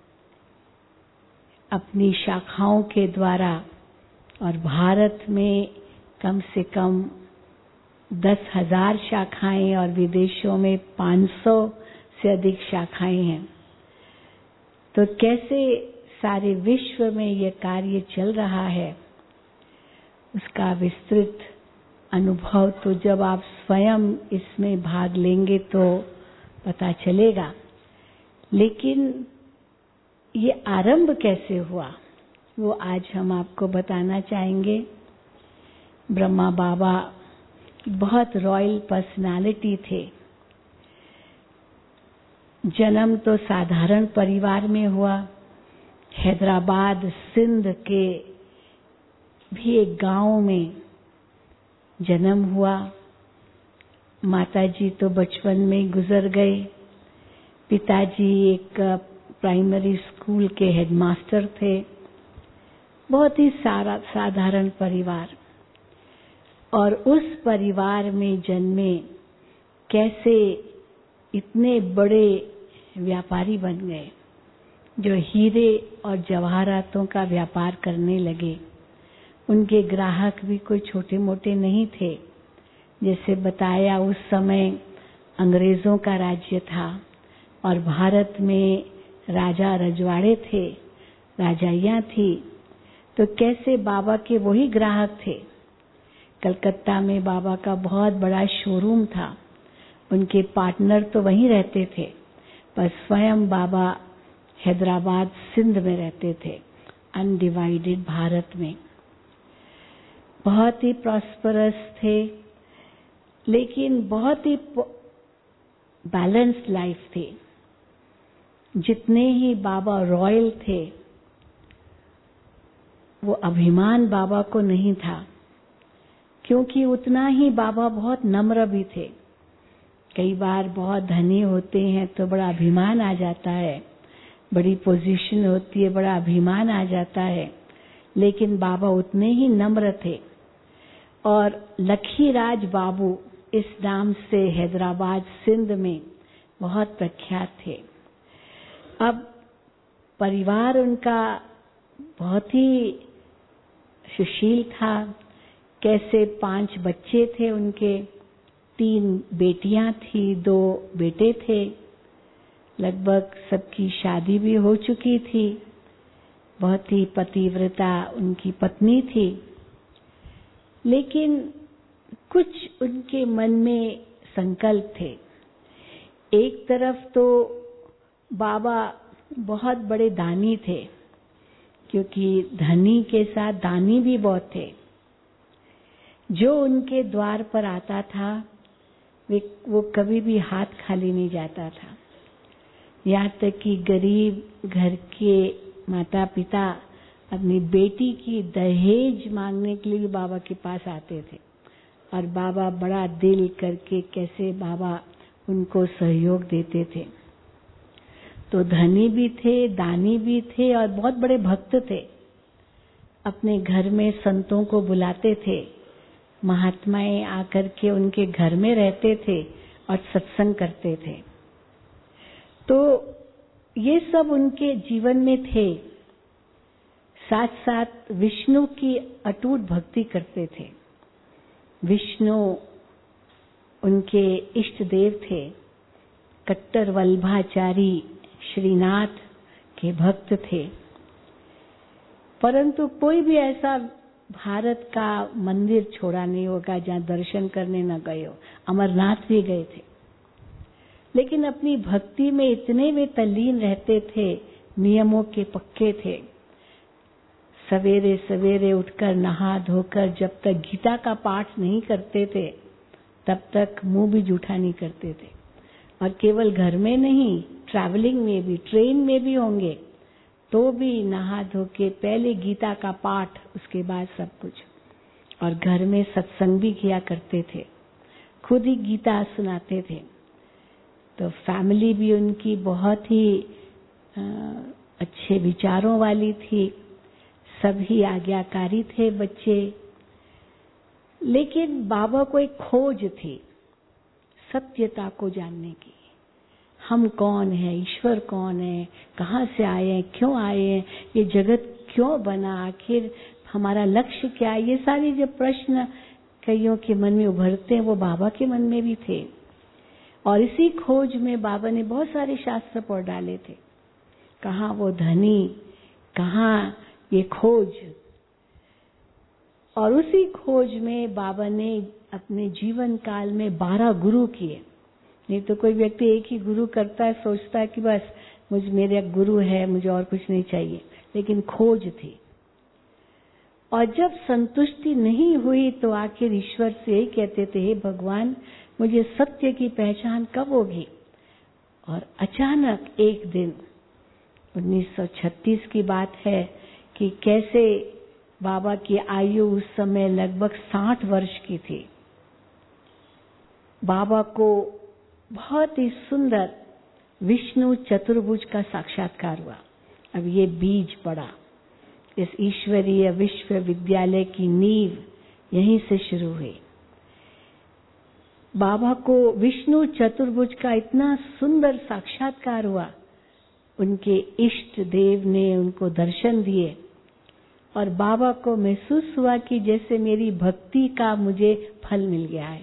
अपनी शाखाओं के द्वारा और भारत में कम से कम दस हजार शाखाएं और विदेशों में पाँच सौ से अधिक शाखाएं हैं। तो कैसे सारे विश्व में यह कार्य चल रहा है, उसका विस्तृत अनुभव तो जब आप स्वयं इसमें भाग लेंगे तो पता चलेगा। लेकिन ये आरंभ कैसे हुआ वो आज हम आपको बताना चाहेंगे। ब्रह्मा बाबा बहुत रॉयल पर्सनालिटी थे। जन्म तो साधारण परिवार में हुआ, हैदराबाद सिंध के भी एक गांव में जन्म हुआ। माताजी तो बचपन में गुजर गए। पिताजी एक प्राइमरी स्कूल के हेडमास्टर थे। बहुत ही सारा साधारण परिवार, और उस परिवार में जन्मे कैसे इतने बड़े व्यापारी बन गए जो हीरे और जवाहरातों का व्यापार करने लगे। उनके ग्राहक भी कोई छोटे मोटे नहीं थे। जैसे बताया, उस समय अंग्रेजों का राज्य था और भारत में राजा रजवाड़े थे, राजाइयां थी। तो कैसे बाबा के वही ग्राहक थे। कलकत्ता में बाबा का बहुत बड़ा शोरूम था, उनके पार्टनर तो वहीं रहते थे, पर स्वयं बाबा हैदराबाद सिंध में रहते थे, अनडिवाइडेड भारत में। बहुत ही प्रॉस्परस थे, लेकिन बहुत ही बैलेंस्ड लाइफ थी। जितने ही बाबा रॉयल थे, वो अभिमान बाबा को नहीं था, क्योंकि उतना ही बाबा बहुत नम्र भी थे। कई बार बहुत धनी होते हैं तो बड़ा अभिमान आ जाता है, बड़ी पोजीशन होती है, बड़ा अभिमान आ जाता है, लेकिन बाबा उतने ही नम्र थे। और लखीराज बाबू इस नाम से हैदराबाद सिंध में बहुत प्रख्यात थे। अब परिवार उनका बहुत ही सुशील था। कैसे पांच बच्चे थे उनके, तीन बेटियां थी, दो बेटे थे। लगभग सबकी शादी भी हो चुकी थी। बहुत ही पतिव्रता उनकी पत्नी थी। लेकिन कुछ उनके मन में संकल्प थे। एक तरफ तो बाबा बहुत बड़े दानी थे, क्योंकि धनी के साथ दानी भी बहुत थे। जो उनके द्वार पर आता था वे वो कभी भी हाथ खाली नहीं जाता था। यहाँ तक कि गरीब घर के माता पिता अपनी बेटी की दहेज मांगने के लिए भी बाबा के पास आते थे। और बाबा बड़ा दिल करके कैसे बाबा उनको सहयोग देते थे। तो धनी भी थे, दानी भी थे और बहुत बड़े भक्त थे। अपने घर में संतों को बुलाते थे, महात्माएं आकर के उनके घर में रहते थे और सत्संग करते थे। तो ये सब उनके जीवन में थे। साथ साथ विष्णु की अटूट भक्ति करते थे। विष्णु उनके इष्ट देव थे। कट्टर वल्लभाचारी श्रीनाथ के भक्त थे। परंतु कोई भी ऐसा भारत का मंदिर छोड़ा नहीं होगा जहां दर्शन करने न गए हो। अमरनाथ भी गए थे, लेकिन अपनी भक्ति में इतने वे तल्लीन रहते थे, नियमों के पक्के थे। सवेरे सवेरे उठकर नहा धोकर जब तक गीता का पाठ नहीं करते थे तब तक मुंह भी जूठा नहीं करते थे। और केवल घर में नहीं, ट्रैवलिंग में भी, ट्रेन में भी होंगे तो भी नहा धो के पहले गीता का पाठ, उसके बाद सब कुछ। और घर में सत्संग भी किया करते थे, खुद ही गीता सुनाते थे। तो फैमिली भी उनकी बहुत ही आ, अच्छे विचारों वाली थी। सभी आज्ञाकारी थे बच्चे। लेकिन बाबा को एक खोज थी सत्यता को जानने की। हम कौन है, ईश्वर कौन है, कहाँ से आए हैं, क्यों आए हैं, ये जगत क्यों बना, आखिर हमारा लक्ष्य क्या है। ये सारे जो प्रश्न कईयों के मन में उभरते हैं वो बाबा के मन में भी थे। और इसी खोज में बाबा ने बहुत सारे शास्त्र पढ़ डाले थे। कहाँ वो धनी, कहाँ ये खोज। और उसी खोज में बाबा ने अपने जीवन काल में बारह गुरु किए। नहीं तो कोई व्यक्ति एक ही गुरु करता है, सोचता है कि बस मुझ मेरे गुरु है, मुझे और कुछ नहीं चाहिए। लेकिन खोज थी। और जब संतुष्टि नहीं हुई तो आखिर ईश्वर से यही कहते थे, हे भगवान, मुझे सत्य की पहचान कब होगी। और अचानक एक दिन उन्नीस सौ छत्तीस की बात है कि कैसे बाबा की आयु उस समय लगभग साठ वर्ष की थी। बाबा को बहुत ही सुंदर विष्णु चतुर्भुज का साक्षात्कार हुआ। अब ये बीज पड़ा। इस ईश्वरीय विश्वविद्यालय की नींव यहीं से शुरू हुई। बाबा को विष्णु चतुर्भुज का इतना सुंदर साक्षात्कार हुआ। उनके इष्ट देव ने उनको दर्शन दिए और बाबा को महसूस हुआ कि जैसे मेरी भक्ति का मुझे फल मिल गया है।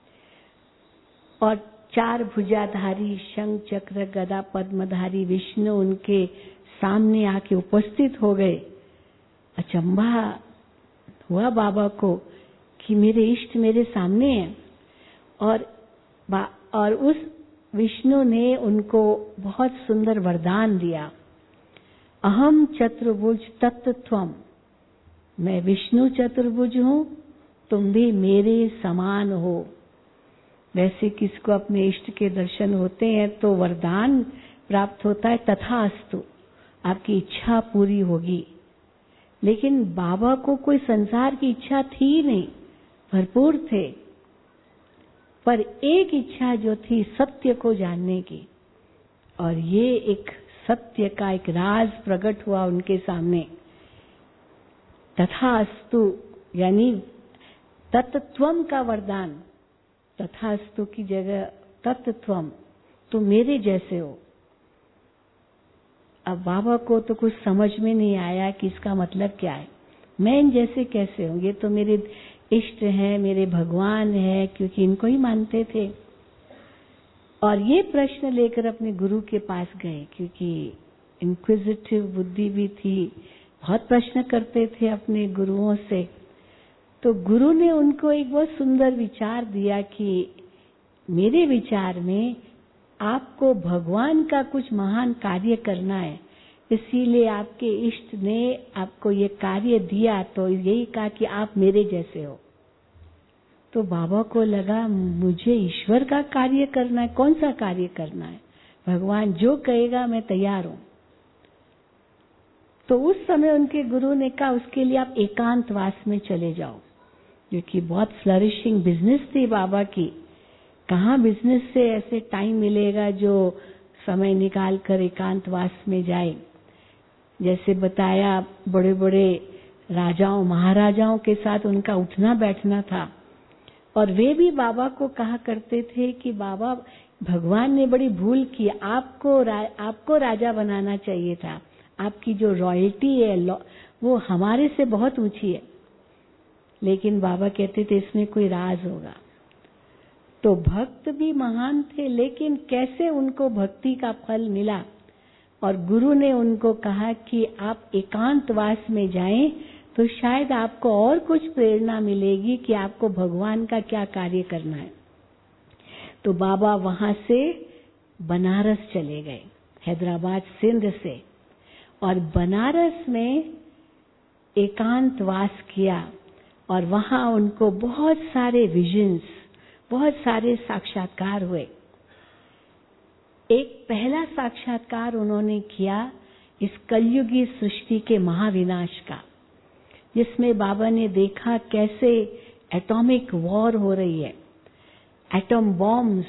और चार भुजाधारी शंख चक्र गदा पद्मधारी विष्णु उनके सामने आके उपस्थित हो गए। अचंभा हुआ बाबा को कि मेरे इष्ट मेरे सामने हैं। और और उस विष्णु ने उनको बहुत सुंदर वरदान दिया। अहम चतुर्भुज तत्त्वम, मैं विष्णु चतुर्भुज हूं, तुम भी मेरे समान हो। वैसे किसको अपने इष्ट के दर्शन होते हैं तो वरदान प्राप्त होता है, तथास्तु, आपकी इच्छा पूरी होगी। लेकिन बाबा को कोई संसार की इच्छा थी नहीं, भरपूर थे। पर एक इच्छा जो थी सत्य को जानने की। और ये एक सत्य का एक राज प्रकट हुआ उनके सामने। तथास्तु यानी तत्त्वम का वरदान। तथास्तु की जगह तत्त्वम, तुम मेरे जैसे हो। अब बाबा को तो कुछ समझ में नहीं आया कि इसका मतलब क्या है। मैं इन जैसे कैसे हूं, ये तो मेरे इष्ट हैं, मेरे भगवान हैं, क्योंकि इनको ही मानते थे। और ये प्रश्न लेकर अपने गुरु के पास गए, क्योंकि इंक्विजिटिव बुद्धि भी थी, बहुत प्रश्न करते थे अपने गुरुओं से। तो गुरु ने उनको एक बहुत सुंदर विचार दिया कि मेरे विचार में आपको भगवान का कुछ महान कार्य करना है, इसीलिए आपके इष्ट ने आपको ये कार्य दिया। तो यही कहा कि आप मेरे जैसे हो। तो बाबा को लगा मुझे ईश्वर का कार्य करना है, कौन सा कार्य करना है, भगवान जो कहेगा मैं तैयार हूं। तो उस समय उनके गुरु ने कहा उसके लिए आप एकांतवास में चले जाओ। क्योंकि बहुत फ्लरिशिंग बिजनेस थी बाबा की। कहाँ बिजनेस से ऐसे टाइम मिलेगा जो समय निकाल कर एकांतवास में जाए। जैसे बताया, बड़े बड़े राजाओं महाराजाओं के साथ उनका उठना बैठना था, और वे भी बाबा को कहा करते थे कि बाबा, भगवान ने बड़ी भूल की, आपको रा, आपको राजा बनाना चाहिए था। आपकी जो रॉयल्टी है वो हमारे से बहुत ऊंची है। लेकिन बाबा कहते थे इसमें कोई राज होगा। तो भक्त भी महान थे, लेकिन कैसे उनको भक्ति का फल मिला। और गुरु ने उनको कहा कि आप एकांतवास में जाएं तो शायद आपको और कुछ प्रेरणा मिलेगी कि आपको भगवान का क्या कार्य करना है। तो बाबा वहां से बनारस चले गए, हैदराबाद सिंध से, और बनारस में एकांतवास किया। और वहां उनको बहुत सारे विजन्स, बहुत सारे साक्षात्कार हुए। एक पहला साक्षात्कार उन्होंने किया इस कलयुगी सृष्टि के महाविनाश का, जिसमें बाबा ने देखा कैसे एटॉमिक वॉर हो रही है, एटम बॉम्ब्स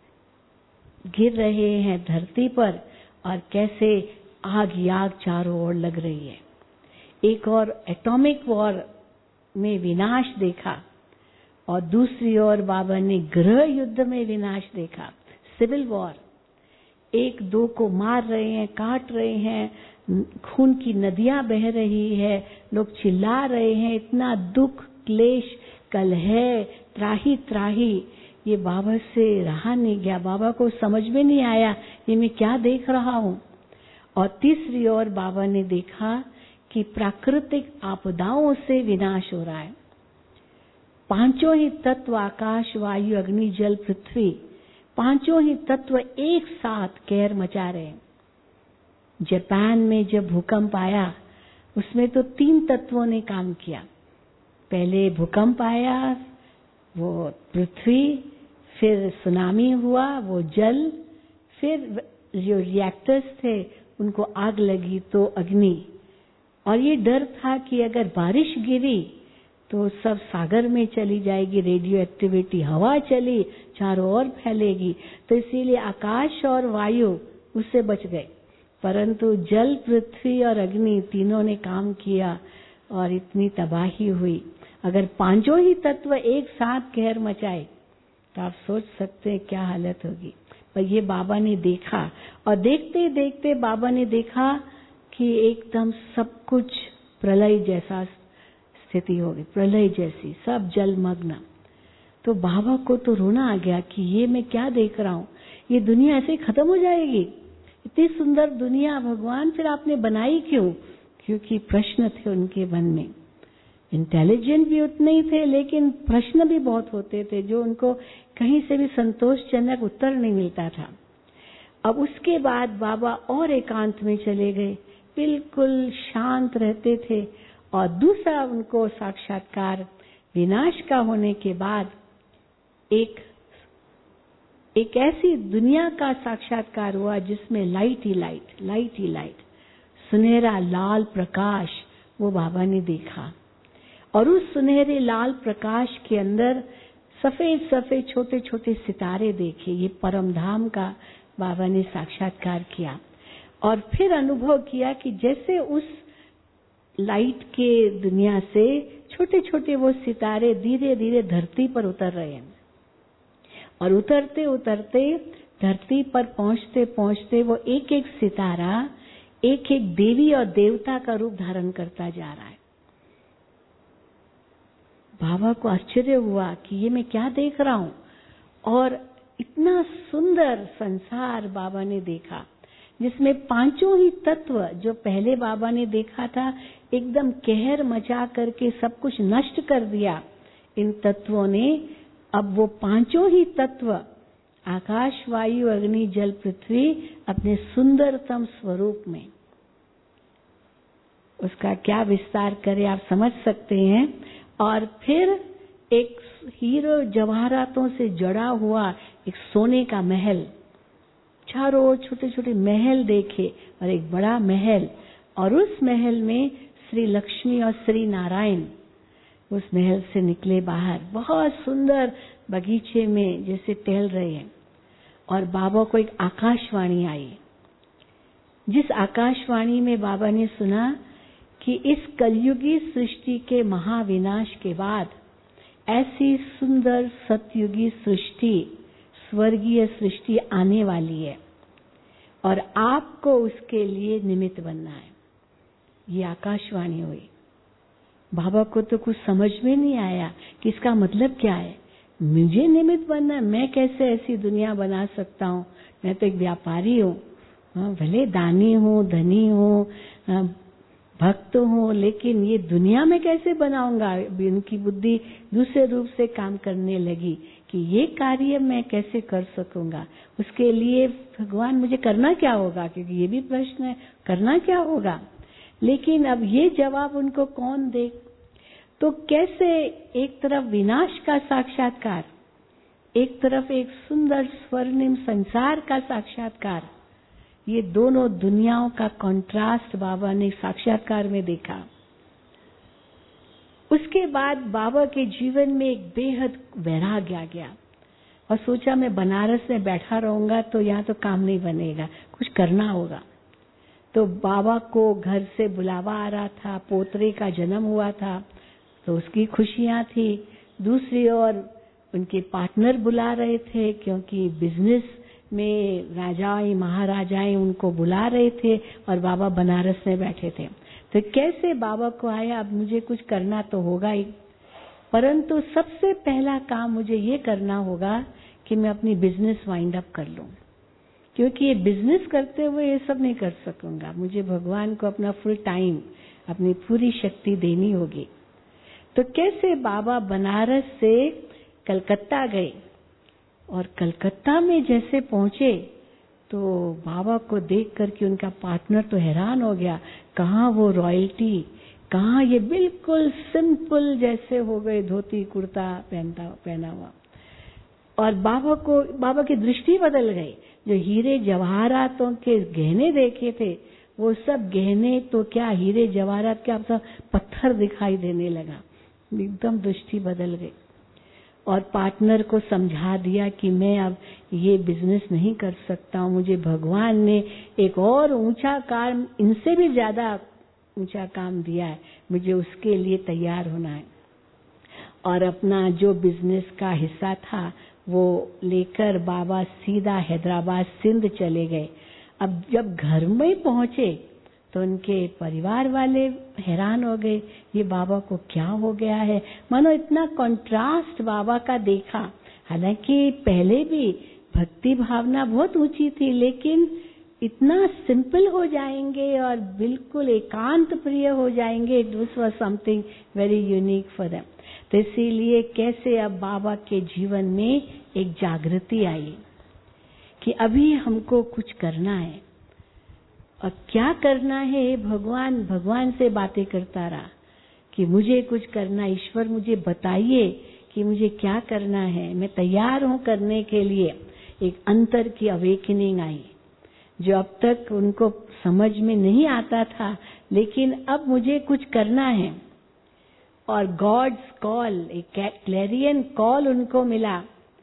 गिर रहे हैं धरती पर, और कैसे आग ही आग चारों ओर लग रही है। एक और एटॉमिक वॉर में विनाश देखा, और दूसरी ओर बाबा ने गृह युद्ध में विनाश देखा, सिविल वॉर। एक दो को मार रहे हैं, काट रहे हैं, खून की नदियां बह रही है, लोग चिल्ला रहे हैं, इतना दुख, क्लेश, कलह, त्राही त्राही। ये बाबा से रहा नहीं गया, बाबा को समझ में नहीं आया ये मैं क्या देख रहा हूं। और तीसरी ओर बाबा ने देखा कि प्राकृतिक आपदाओं से विनाश हो रहा है। पांचों ही तत्व, आकाश, वायु, अग्नि, जल, पृथ्वी, पांचों ही तत्व एक साथ कहर मचा रहे हैं। जापान में जब भूकंप आया, उसमें तो तीन तत्वों ने काम किया। पहले भूकंप आया, वो पृथ्वी, फिर सुनामी हुआ, वो जल, फिर जो रिएक्टर्स थे उनको आग लगी तो अग्नि। और ये डर था कि अगर बारिश गिरी तो सब सागर में चली जाएगी, रेडियो एक्टिविटी, हवा चली चारों ओर फैलेगी। तो इसीलिए आकाश और वायु उससे बच गए, परंतु जल, पृथ्वी और अग्नि तीनों ने काम किया और इतनी तबाही हुई। अगर पांचों ही तत्व एक साथ कहर मचाए तो आप सोच सकते हैं क्या हालत होगी। पर ये बाबा ने देखा, और देखते देखते बाबा ने देखा कि एकदम सब कुछ प्रलय जैसा स्थिति होगी, प्रलय जैसी, सब जलमग्न। तो बाबा को तो रोना आ गया कि ये मैं क्या देख रहा हूँ, ये दुनिया ऐसे खत्म हो जाएगी। इतनी सुंदर दुनिया भगवान फिर आपने बनाई क्यों? क्योंकि प्रश्न थे उनके मन में। इंटेलिजेंट भी उतने ही थे, लेकिन प्रश्न भी बहुत होते थे जो उनको कहीं से भी संतोषजनक उत्तर नहीं मिलता था। अब उसके बाद बाबा और एकांत में चले गए, बिल्कुल शांत रहते थे। और दूसरा उनको साक्षात्कार विनाश का होने के बाद एक एक ऐसी दुनिया का साक्षात्कार हुआ जिसमें लाइट ही लाइट, लाइट ही लाइट, सुनहरा लाल प्रकाश वो बाबा ने देखा। और उस सुनहरे लाल प्रकाश के अंदर सफेद सफेद छोटे छोटे सितारे देखे। ये परम धाम का बाबा ने साक्षात्कार किया, और फिर अनुभव किया कि जैसे उस लाइट के दुनिया से छोटे छोटे वो सितारे धीरे धीरे धरती पर उतर रहे हैं, और उतरते उतरते धरती पर पहुंचते पहुंचते वो एक एक सितारा एक एक देवी और देवता का रूप धारण करता जा रहा है। बाबा को आश्चर्य हुआ कि ये मैं क्या देख रहा हूं, और इतना सुंदर संसार बाबा ने देखा जिसमें पांचों ही तत्व जो पहले बाबा ने देखा था एकदम कहर मचा करके सब कुछ नष्ट कर दिया। इन तत्वों ने अब वो पांचों ही तत्व आकाश, वायु, अग्नि, जल, पृथ्वी अपने सुंदरतम स्वरूप में, उसका क्या विस्तार करे आप समझ सकते हैं। और फिर एक हीरो जवाहरातों से जड़ा हुआ एक सोने का महल, चारों ओर छोटे छोटे महल देखे और एक बड़ा महल, और उस महल में श्री लक्ष्मी और श्री नारायण उस महल से निकले बाहर, बहुत सुंदर बगीचे में जैसे टहल रहे हैं, और बाबा को एक आकाशवाणी आई, जिस आकाशवाणी में बाबा ने सुना कि इस कलयुगी सृष्टि के महाविनाश के बाद ऐसी सुंदर सतयुगी सृष्टि, स्वर्गीय सृष्टि आने वाली है और आपको उसके लिए निमित्त बनना है। ये आकाशवाणी हुई। बाबा को तो कुछ समझ में नहीं आया कि इसका मतलब क्या है। मुझे निमित्त बनना है, मैं कैसे ऐसी दुनिया बना सकता हूँ? मैं तो एक व्यापारी हूँ, भले दानी हूँ, धनी हूँ, भक्त हूँ, लेकिन ये दुनिया में कैसे बनाऊंगा? उनकी बुद्धि दूसरे रूप से काम करने लगी कि ये कार्य मैं कैसे कर सकूंगा, उसके लिए भगवान मुझे करना क्या होगा, क्योंकि ये भी प्रश्न है, करना क्या होगा। लेकिन अब ये जवाब उनको कौन दे? तो कैसे एक तरफ विनाश का साक्षात्कार, एक तरफ एक सुंदर स्वर्णिम संसार का साक्षात्कार, ये दोनों दुनियाओं का कंट्रास्ट बाबा ने साक्षात्कार में देखा। उसके बाद बाबा के जीवन में एक बेहद वैराग्य आ गया और सोचा मैं बनारस में बैठा रहूंगा तो यहाँ तो काम नहीं बनेगा, कुछ करना होगा। तो बाबा को घर से बुलावा आ रहा था, पोतरे का जन्म हुआ था तो उसकी खुशियां थी। दूसरी ओर उनके पार्टनर बुला रहे थे, क्योंकि बिजनेस में राजाएं महाराजाएं उनको बुला रहे थे और बाबा बनारस में बैठे थे। तो कैसे बाबा को आया, अब मुझे कुछ करना तो होगा ही, परंतु सबसे पहला काम मुझे ये करना होगा कि मैं अपनी बिजनेस वाइंड अप कर लूं, क्योंकि ये बिजनेस करते हुए ये सब नहीं कर सकूंगा। मुझे भगवान को अपना फुल टाइम, अपनी पूरी शक्ति देनी होगी। तो कैसे बाबा बनारस से कलकत्ता गए और कलकत्ता में जैसे पहुंचे तो बाबा को देख करके उनका पार्टनर तो हैरान हो गया, कहाँ वो रॉयल्टी, कहाँ ये बिल्कुल सिंपल जैसे हो गए, धोती कुर्ता पहनता पहना हुआ। और बाबा को, बाबा की दृष्टि बदल गई। जो हीरे जवाहरातों के गहने देखे थे वो सब गहने तो क्या, हीरे जवाहरात के आप सब पत्थर दिखाई देने लगा, एकदम दृष्टि बदल गई। और पार्टनर को समझा दिया कि मैं अब ये बिजनेस नहीं कर सकता हूँ, मुझे भगवान ने एक और ऊंचा काम, इनसे भी ज्यादा ऊंचा काम दिया है, मुझे उसके लिए तैयार होना है। और अपना जो बिजनेस का हिस्सा था वो लेकर बाबा सीधा हैदराबाद सिंध चले गए। अब जब घर में पहुंचे तो उनके परिवार वाले हैरान हो गए, ये बाबा को क्या हो गया है, मानो इतना कंट्रास्ट बाबा का देखा। हालांकि पहले भी भक्ति भावना बहुत ऊंची थी, लेकिन इतना सिंपल हो जाएंगे और बिल्कुल एकांत प्रिय हो जाएंगे, this was something very unique for them. तो इसीलिए कैसे अब बाबा के जीवन में एक जागृति आई कि अभी हमको कुछ करना है। और क्या करना है, भगवान भगवान से बातें करता रहा कि मुझे कुछ करना, ईश्वर मुझे बताइए कि मुझे क्या करना है, मैं तैयार हूं करने के लिए। एक अंतर की अवेकनिंग आई जो अब तक उनको समझ में नहीं आता था, लेकिन अब मुझे कुछ करना है। और गॉड्स कॉल, एक क्लैरियन कॉल उनको मिला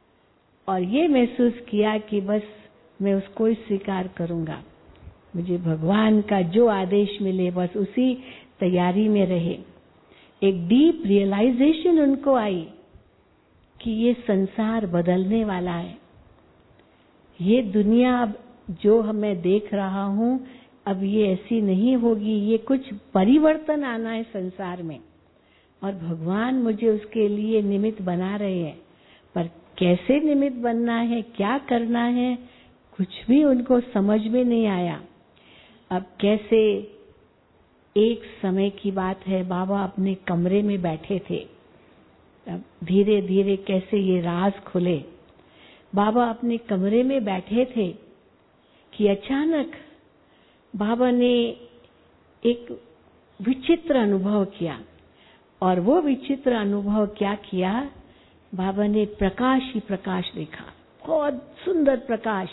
और ये महसूस किया कि बस मैं उसको ही स्वीकार करूंगा, मुझे भगवान का जो आदेश मिले बस उसी तैयारी में रहे। एक डीप रियलाइजेशन उनको आई कि ये संसार बदलने वाला है, ये दुनिया अब जो मैं देख रहा हूं अब ये ऐसी नहीं होगी, ये कुछ परिवर्तन आना है संसार में और भगवान मुझे उसके लिए निमित्त बना रहे हैं। पर कैसे निमित्त बनना है, क्या करना है, कुछ भी उनको समझ में नहीं आया। अब कैसे, एक समय की बात है, बाबा अपने कमरे में बैठे थे, अब धीरे धीरे कैसे ये राज खुले। बाबा अपने कमरे में बैठे थे कि अचानक बाबा ने एक विचित्र अनुभव किया। और वो विचित्र अनुभव क्या किया, बाबा ने प्रकाश ही प्रकाश देखा, बहुत सुंदर प्रकाश।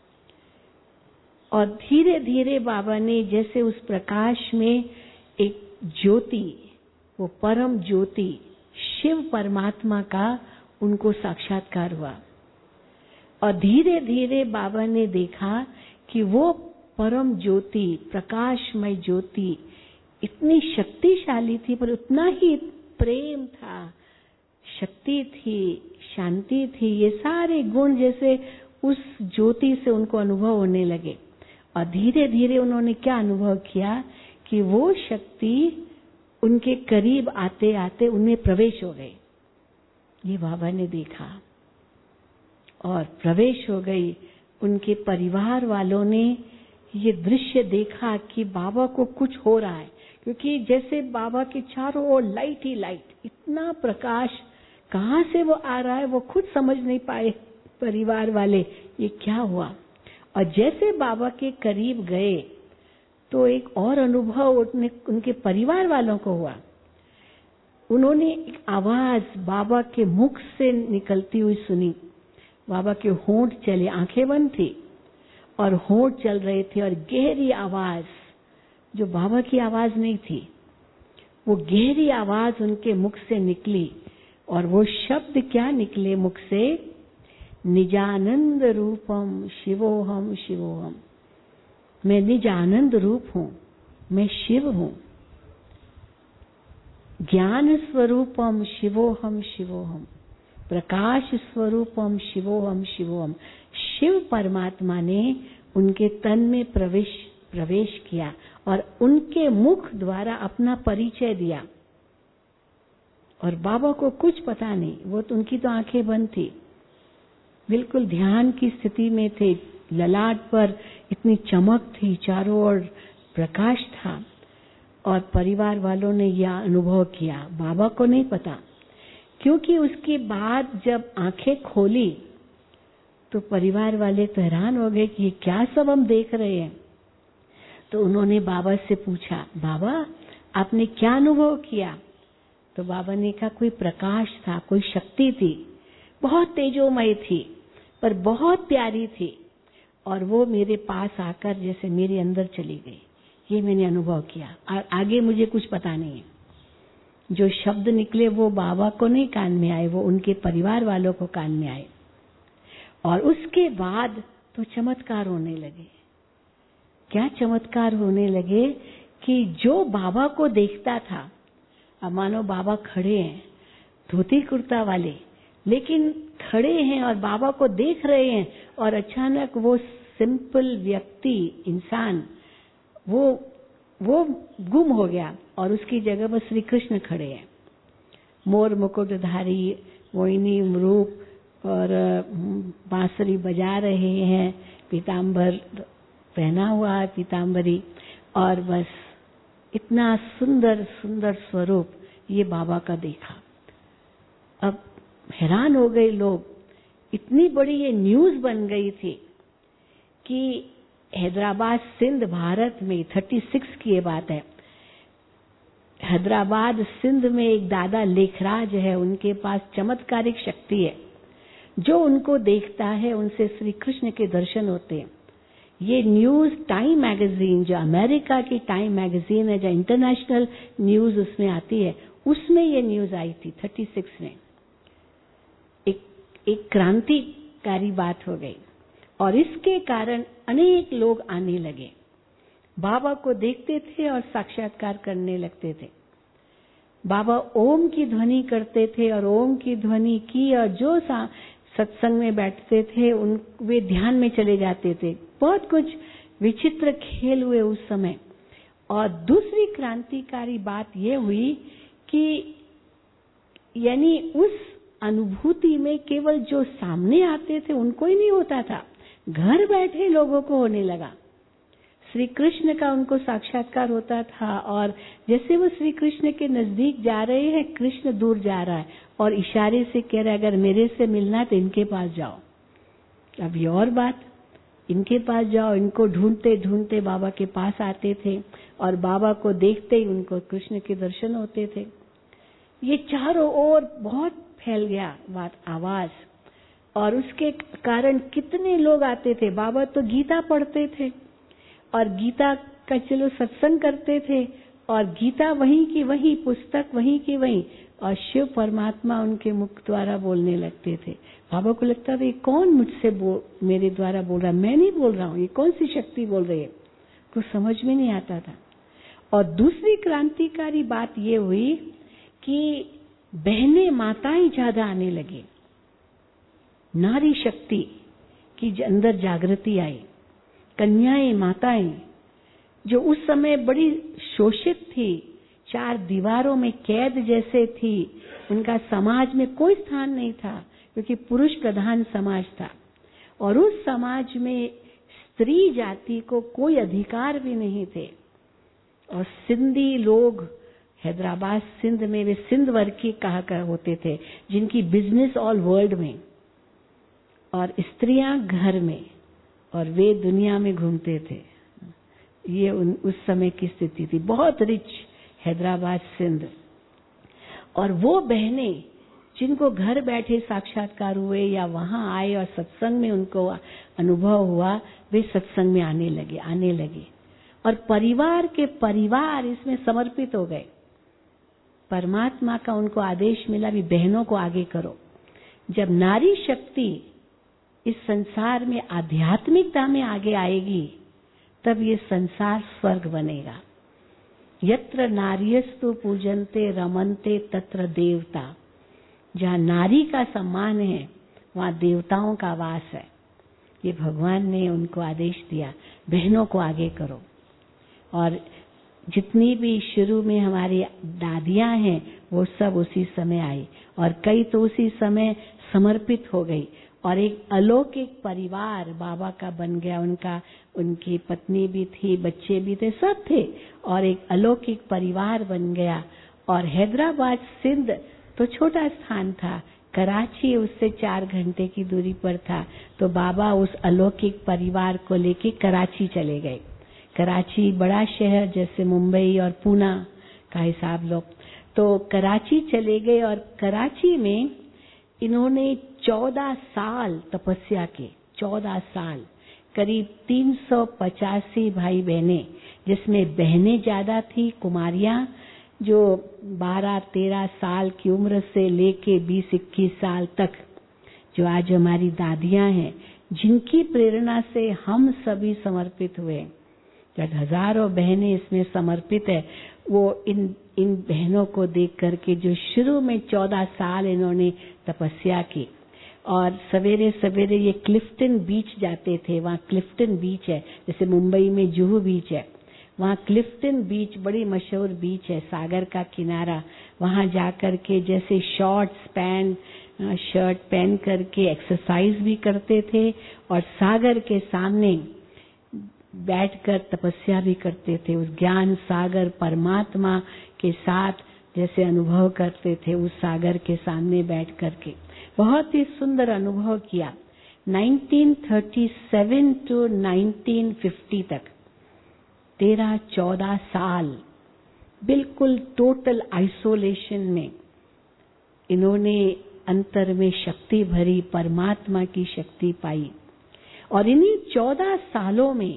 और धीरे धीरे बाबा ने जैसे उस प्रकाश में एक ज्योति, वो परम ज्योति शिव परमात्मा का उनको साक्षात्कार हुआ। और धीरे धीरे बाबा ने देखा कि वो परम ज्योति, प्रकाशमय ज्योति इतनी शक्तिशाली थी, पर उतना ही प्रेम था, शक्ति थी, शांति थी, ये सारे गुण जैसे उस ज्योति से उनको अनुभव होने लगे। और धीरे धीरे उन्होंने क्या अनुभव किया कि वो शक्ति उनके करीब आते आते उनमें प्रवेश हो गई। ये बाबा ने देखा और प्रवेश हो गई। उनके परिवार वालों ने ये दृश्य देखा कि बाबा को कुछ हो रहा है, क्योंकि जैसे बाबा के चारों ओर लाइट ही लाइट, इतना प्रकाश कहाँ से वो आ रहा है वो खुद समझ नहीं पाए परिवार वाले, ये क्या हुआ। और जैसे बाबा के करीब गए तो एक और अनुभव उनके, उनके परिवार वालों को हुआ। उन्होंने एक आवाज बाबा के मुख से निकलती हुई सुनी। बाबा के होंठ चले, आंखें बंद थी और होंठ चल रहे थे, और गहरी आवाज जो बाबा की आवाज नहीं थी, वो गहरी आवाज उनके मुख से निकली। और वो शब्द क्या निकले मुख से? निजानंद रूपम शिवोहम शिवोहम। मैं निज आनंद रूप हूं, मैं शिव हूं। ज्ञान स्वरूपम शिवोहम शिवोहम, प्रकाश स्वरूपम शिवोहम शिवोहम। शिव परमात्मा ने उनके तन में प्रवेश प्रवेश किया और उनके मुख द्वारा अपना परिचय दिया। और बाबा को कुछ पता नहीं, वो तो उनकी तो आंखें बंद थी, बिल्कुल ध्यान की स्थिति में थे। ललाट पर इतनी चमक थी, चारों ओर प्रकाश था। और परिवार वालों ने यह अनुभव किया, बाबा को नहीं पता। क्योंकि उसके बाद जब आंखें खोली तो परिवार वाले तो हैरान हो गए कि ये क्या सब हम देख रहे हैं। तो उन्होंने बाबा से पूछा, बाबा आपने क्या अनुभव किया? तो बाबा ने कहा, कोई प्रकाश था, कोई शक्ति थी, बहुत तेजोमय थी, पर बहुत प्यारी थी, और वो मेरे पास आकर जैसे मेरे अंदर चली गई। ये मैंने अनुभव किया, और आगे मुझे कुछ पता नहीं है। जो शब्द निकले वो बाबा को नहीं कान में आए, वो उनके परिवार वालों को कान में आए। और उसके बाद तो चमत्कार होने लगे। क्या चमत्कार होने लगे कि जो बाबा को देखता था, अब मानो बाबा खड़े हैं धोती कुर्ता वाले, लेकिन खड़े हैं और बाबा को देख रहे हैं, और अचानक वो सिंपल व्यक्ति, इंसान, वो वो गुम हो गया और उसकी जगह पर श्री कृष्ण खड़े हैं, मोर मुकुटधारी, मोहिनी रूप, और बांसुरी बजा रहे हैं, पीताम्बर पहना हुआ है, पीताम्बरी, और बस इतना सुंदर सुंदर स्वरूप ये बाबा का देखा। अब हैरान हो गए लोग, इतनी बड़ी ये न्यूज बन गई थी कि हैदराबाद सिंध भारत में छत्तीस की ये बात है। हैदराबाद सिंध में एक दादा लेखराज है, उनके पास चमत्कारिक शक्ति है, जो उनको देखता है उनसे श्री कृष्ण के दर्शन होते हैं। ये न्यूज टाइम मैगजीन, जो अमेरिका की टाइम मैगजीन है, जो इंटरनेशनल न्यूज उसमें आती है, उसमें ये न्यूज आई थी छत्तीस में। एक एक क्रांतिकारी बात हो गई, और इसके कारण अनेक लोग आने लगे, बाबा को देखते थे और साक्षात्कार करने लगते थे। बाबा ओम की ध्वनि करते थे, और ओम की ध्वनि की, और जो सत्संग में बैठते थे उन वे ध्यान में चले जाते थे। बहुत कुछ विचित्र खेल हुए उस समय। और दूसरी क्रांतिकारी बात यह हुई कि यानी उस अनुभूति में केवल जो सामने आते थे उनको ही नहीं होता था, घर बैठे लोगों को होने लगा। श्री कृष्ण का उनको साक्षात्कार होता था, और जैसे वो श्री कृष्ण के नजदीक जा रहे हैं, कृष्ण दूर जा रहा है और इशारे से कह रहा है, अगर मेरे से मिलना है तो इनके पास जाओ। अब ये और बात, इनके पास जाओ। इनको ढूंढते ढूंढते बाबा के पास आते थे, और बाबा को देखते ही उनको कृष्ण के दर्शन होते थे। ये चारों ओर बहुत फैल गया बात, आवाज, और उसके कारण कितने लोग आते थे। बाबा तो गीता पढ़ते थे, और गीता का चलो सत्संग करते थे, और गीता वहीं की वहीं, पुस्तक वहीं की वहीं, और शिव परमात्मा उनके मुख द्वारा बोलने लगते थे। बाबा को लगता था ये कौन मुझसे मेरे द्वारा बोल रहा है, मैं नहीं बोल रहा हूँ, ये कौन सी शक्ति बोल रही है, कुछ समझ में नहीं आता था। और दूसरी क्रांतिकारी बात ये हुई कि बहनें माताएं ज्यादा आने लगी, नारी शक्ति की अंदर जागृति आई। कन्याएं, माताएं जो उस समय बड़ी शोषित थी, चार दीवारों में कैद जैसे थी, उनका समाज में कोई स्थान नहीं था क्योंकि पुरुष प्रधान समाज था, और उस समाज में स्त्री जाति को कोई अधिकार भी नहीं थे। और सिंधी लोग हैदराबाद सिंध में, वे सिंध वर्ग की कहा कर होते थे, जिनकी बिजनेस ऑल वर्ल्ड में, और स्त्रियां घर में, और वे दुनिया में घूमते थे। ये उन, उस समय की स्थिति थी, बहुत रिच हैदराबाद सिंध। और वो बहनें जिनको घर बैठे साक्षात्कार हुए या वहां आए और सत्संग में उनको अनुभव हुआ, वे सत्संग में आने लगे आने लगे और परिवार के परिवार इसमें समर्पित हो गए। परमात्मा का उनको आदेश मिला भी बहनों को आगे करो। जब नारी शक्ति इस संसार में आध्यात्मिकता में आगे आएगी, तब ये संसार स्वर्ग बनेगा। यत्र नार्यस्तु पूजन्ते रमन्ते तत्र देवता। जहाँ नारी का सम्मान है, वहाँ देवताओं का वास है। ये भगवान ने उनको आदेश दिया, बहनों को आगे करो। और जितनी भी शुरू में हमारी दादियां हैं, वो सब उसी समय आई, और कई तो उसी समय समर्पित हो गई, और एक अलौकिक परिवार बाबा का बन गया। उनका उनकी पत्नी भी थी, बच्चे भी थे, सब थे, और एक अलौकिक परिवार बन गया। और हैदराबाद सिंध तो छोटा स्थान था, कराची उससे चार घंटे की दूरी पर था, तो बाबा उस अलौकिक परिवार को लेके कराची चले गए। कराची बड़ा शहर, जैसे मुंबई और पूना का हिसाब लो, तो कराची चले गए। और कराची में इन्होंने चौदह साल तपस्या की, चौदह साल, करीब तीन सौ पचासी भाई बहनें, जिसमें बहनें ज्यादा थी, कुमारियां जो बारह तेरह साल की उम्र से लेके बीस इक्कीस साल तक, जो आज हमारी दादियां हैं, जिनकी प्रेरणा से हम सभी समर्पित हुए। जब हजारों बहनें इसमें समर्पित है, वो इन इन बहनों को देख करके, जो शुरू में चौदह साल इन्होंने तपस्या की, और सवेरे सवेरे ये क्लिफ्टन बीच जाते थे। वहाँ क्लिफ्टन बीच है, जैसे मुंबई में जुहू बीच है, वहाँ क्लिफ्टन बीच बड़ी मशहूर बीच है, सागर का किनारा। वहाँ जाकर के जैसे शॉर्ट्स पैंट शर्ट पहन करके एक्सरसाइज भी करते थे, और सागर के सामने बैठकर तपस्या भी करते थे। उस ज्ञान सागर परमात्मा के साथ जैसे अनुभव करते थे, उस सागर के सामने बैठ करके बहुत ही सुंदर अनुभव किया। उन्नीस सौ सैंतीस टू उन्नीस सौ पचास तक तेरह चौदह साल बिल्कुल टोटल आइसोलेशन में इन्होंने अंतर में शक्ति भरी, परमात्मा की शक्ति पाई। और इन्हीं चौदह सालों में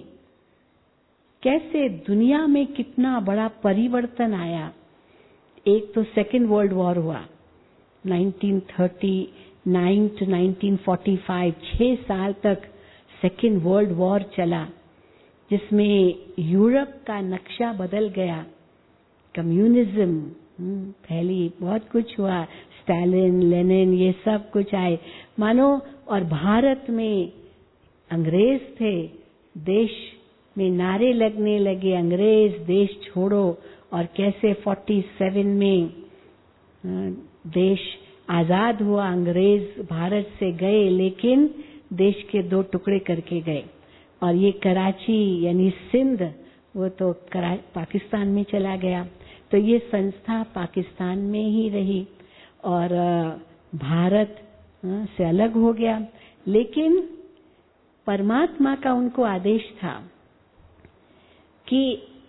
कैसे दुनिया में कितना बड़ा परिवर्तन आया। एक तो सेकेंड वर्ल्ड वॉर हुआ उन्नीस सौ उनतालीस टू उन्नीस सौ पैंतालीस, छह साल तक सेकेंड वर्ल्ड वॉर चला, जिसमें यूरोप का नक्शा बदल गया। कम्युनिज्म फैली, बहुत कुछ हुआ, स्टालिन, लेनिन, ये सब कुछ आए मानो। और भारत में अंग्रेज थे, देश में नारे लगने लगे, अंग्रेज देश छोड़ो। और कैसे सैंतालीस में देश आजाद हुआ, अंग्रेज भारत से गए, लेकिन देश के दो टुकड़े करके गए। और ये कराची यानी सिंध, वो तो पाकिस्तान में चला गया। तो ये संस्था पाकिस्तान में ही रही और भारत से अलग हो गया। लेकिन परमात्मा का उनको आदेश था कि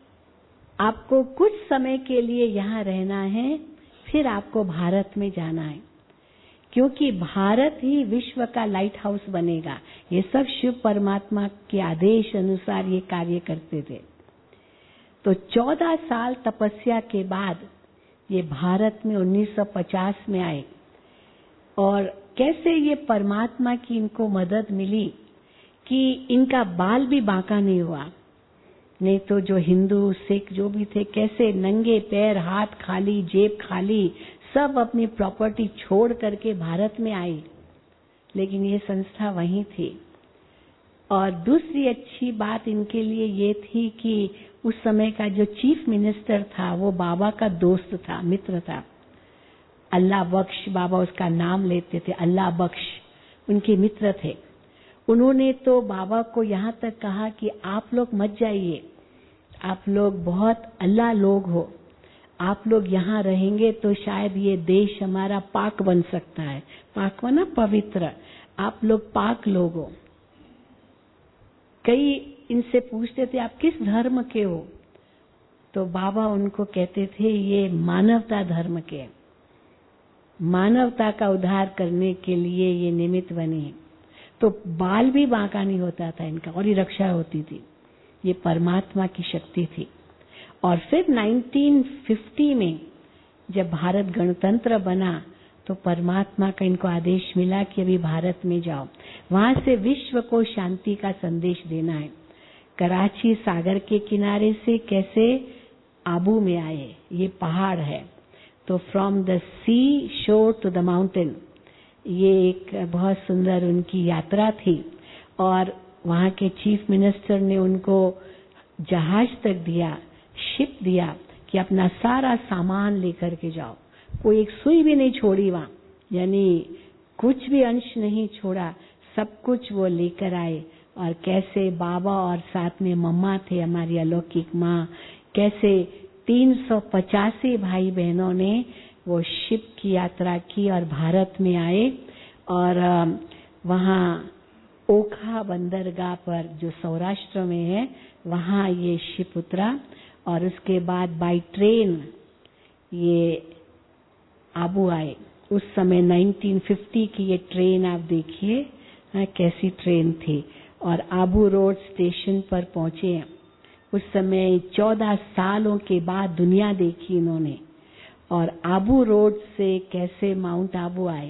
आपको कुछ समय के लिए यहाँ रहना है, फिर आपको भारत में जाना है, क्योंकि भारत ही विश्व का लाइट हाउस बनेगा। ये सब शिव परमात्मा के आदेश अनुसार ये कार्य करते थे। तो चौदह साल तपस्या के बाद ये भारत में उन्नीस सौ पचास में आए। और कैसे ये परमात्मा की इनको मदद मिली कि इनका बाल भी बांका नहीं हुआ। नहीं तो जो हिंदू सिख जो भी थे, कैसे नंगे पैर, हाथ खाली, जेब खाली, सब अपनी प्रॉपर्टी छोड़ करके भारत में आए, लेकिन ये संस्था वहीं थी। और दूसरी अच्छी बात इनके लिए ये थी कि उस समय का जो चीफ मिनिस्टर था वो बाबा का दोस्त था, मित्र था, अल्लाह बख्श, बाबा उसका नाम लेते थे, अल्लाह बख्श उनके मित्र थे। उन्होंने तो बाबा को यहाँ तक कहा कि आप लोग मत जाइए, आप लोग बहुत अल्लाह लोग हो, आप लोग यहाँ रहेंगे तो शायद ये देश हमारा पाक बन सकता है। पाक माना पवित्र, आप लोग पाक लोग हो। कई इनसे पूछते थे आप किस धर्म के हो, तो बाबा उनको कहते थे ये मानवता धर्म के, मानवता का उद्धार करने के लिए ये निमित्त बने। तो बाल भी बांका नहीं होता था इनका और ये रक्षा होती थी। ये परमात्मा की शक्ति थी। और फिर उन्नीस सौ पचास में जब भारत गणतंत्र बना तो परमात्मा का इनको आदेश मिला कि अभी भारत में जाओ, वहां से विश्व को शांति का संदेश देना है। कराची सागर के किनारे से कैसे आबू में आए, ये पहाड़ है, तो फ्रॉम द सी शोर टू द माउंटेन, ये एक बहुत सुंदर उनकी यात्रा थी। और वहां के चीफ मिनिस्टर ने उनको जहाज तक दिया, शिप दिया कि अपना सारा सामान लेकर के जाओ, कोई एक सुई भी नहीं छोड़ी वहां, यानी कुछ भी अंश नहीं छोड़ा, सब कुछ वो लेकर आए। और कैसे बाबा और साथ में मम्मा थे हमारी अलौकिक माँ, कैसे तीन सौ पचासी भाई बहनों ने वो शिप की यात्रा की और भारत में आए। और वहाँ ओखा बंदरगाह पर जो सौराष्ट्र में है वहाँ ये शिप उतरा और उसके बाद बाई ट्रेन ये आबू आए। उस समय उन्नीस सौ पचास की ये ट्रेन आप देखिए कैसी ट्रेन थी। और आबू रोड स्टेशन पर पहुंचे। उस समय चौदह सालों के बाद दुनिया देखी इन्होंने। और आबू रोड से कैसे माउंट आबू आए।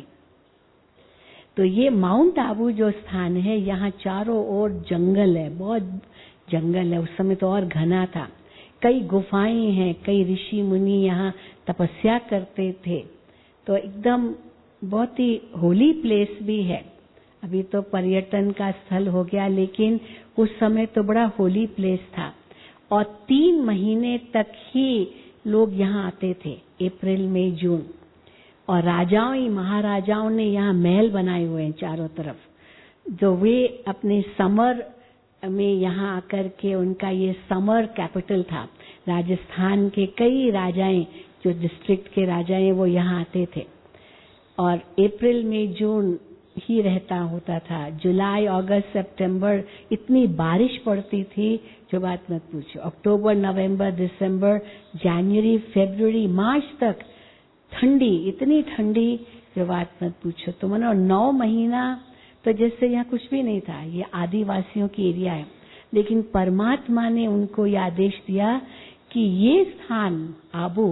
तो ये माउंट आबू जो स्थान है यहाँ चारों ओर जंगल है, बहुत जंगल है। उस समय तो और घना था। कई गुफाएं हैं, कई ऋषि मुनि यहाँ तपस्या करते थे। तो एकदम बहुत ही होली प्लेस भी है। अभी तो पर्यटन का स्थल हो गया, लेकिन उस समय तो बड़ा होली प्लेस था। और तीन महीने तक ही लोग यहाँ आते थे, अप्रैल मई जून। और राजाओं ही महाराजाओं ने यहाँ महल बनाए हुए हैं चारों तरफ, जो वे अपने समर में यहाँ आकर के, उनका ये समर कैपिटल था। राजस्थान के कई राजाएं, जो डिस्ट्रिक्ट के राजाएं, वो यहाँ आते थे। और अप्रैल मई जून ही रहता होता था। जुलाई अगस्त सितंबर इतनी बारिश पड़ती थी जो बात मत पूछो। अक्टूबर नवंबर दिसंबर जनवरी फरवरी मार्च तक ठंडी, इतनी ठंडी जो बात मत पूछो। तो मानो नौ महीना तो जैसे यहाँ कुछ भी नहीं था। ये आदिवासियों की एरिया है, लेकिन परमात्मा ने उनको ये आदेश दिया कि ये स्थान आबू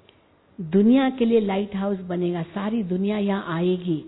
दुनिया के लिए लाइट हाउस बनेगा, सारी दुनिया यहाँ आएगी।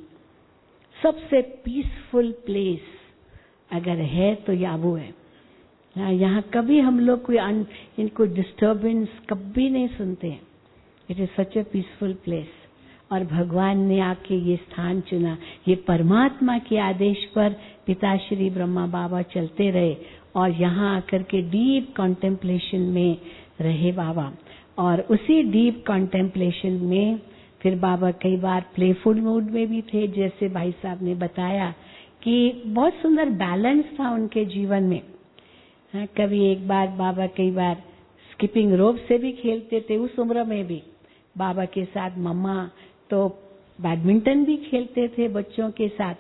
सबसे पीसफुल प्लेस अगर है तो ये आबू है। यहाँ कभी हम लोग कोई इनको डिस्टर्बेंस कभी नहीं सुनते हैं। It is such a peaceful place. और भगवान ने आके ये स्थान चुना। ये परमात्मा के आदेश पर पिताश्री ब्रह्मा बाबा चलते रहे और यहाँ आकर के डीप कॉन्टेम्पलेशन में रहे बाबा। और उसी डीप कॉन्टेम्पलेशन में फिर बाबा कई बार प्लेफुल मूड में भी थे, जैसे भाई साहब ने बताया कि बहुत सुंदर बैलेंस था उनके जीवन में। हाँ, कभी एक बार बाबा कई बार स्किपिंग रोप से भी खेलते थे उस उम्र में भी। बाबा के साथ मम्मा तो बैडमिंटन भी खेलते थे बच्चों के साथ।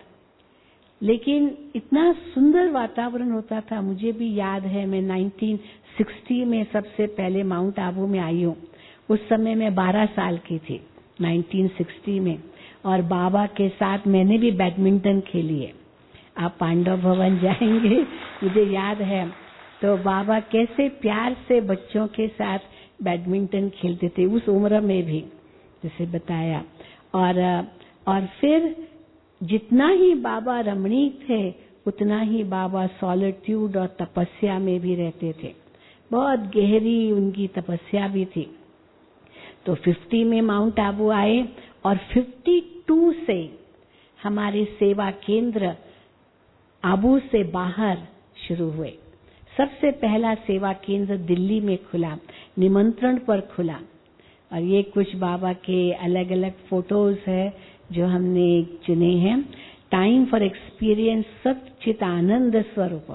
लेकिन इतना सुंदर वातावरण होता था। मुझे भी याद है, मैं उन्नीस सौ साठ में सबसे पहले माउंट आबू में आई हूँ। उस समय मैं बारह साल की थी उन्नीस सौ साठ में। और बाबा के साथ मैंने भी बैडमिंटन खेली है। आप पांडव भवन जाएंगे, मुझे याद है तो बाबा कैसे प्यार से बच्चों के साथ बैडमिंटन खेलते थे उस उम्र में भी, जैसे बताया। और और फिर जितना ही बाबा रमणीक थे उतना ही बाबा सॉलिट्यूड और तपस्या में भी रहते थे। बहुत गहरी उनकी तपस्या भी थी। तो पचास में माउंट आबू आए और बावन से हमारे सेवा केंद्र आबू से बाहर शुरू हुए। सबसे पहला सेवा केंद्र दिल्ली में खुला, निमंत्रण पर खुला। और ये कुछ बाबा के अलग अलग फोटोज है जो हमने चुने हैं। टाइम फॉर एक्सपीरियंस सच्चित आनंद स्वरूप।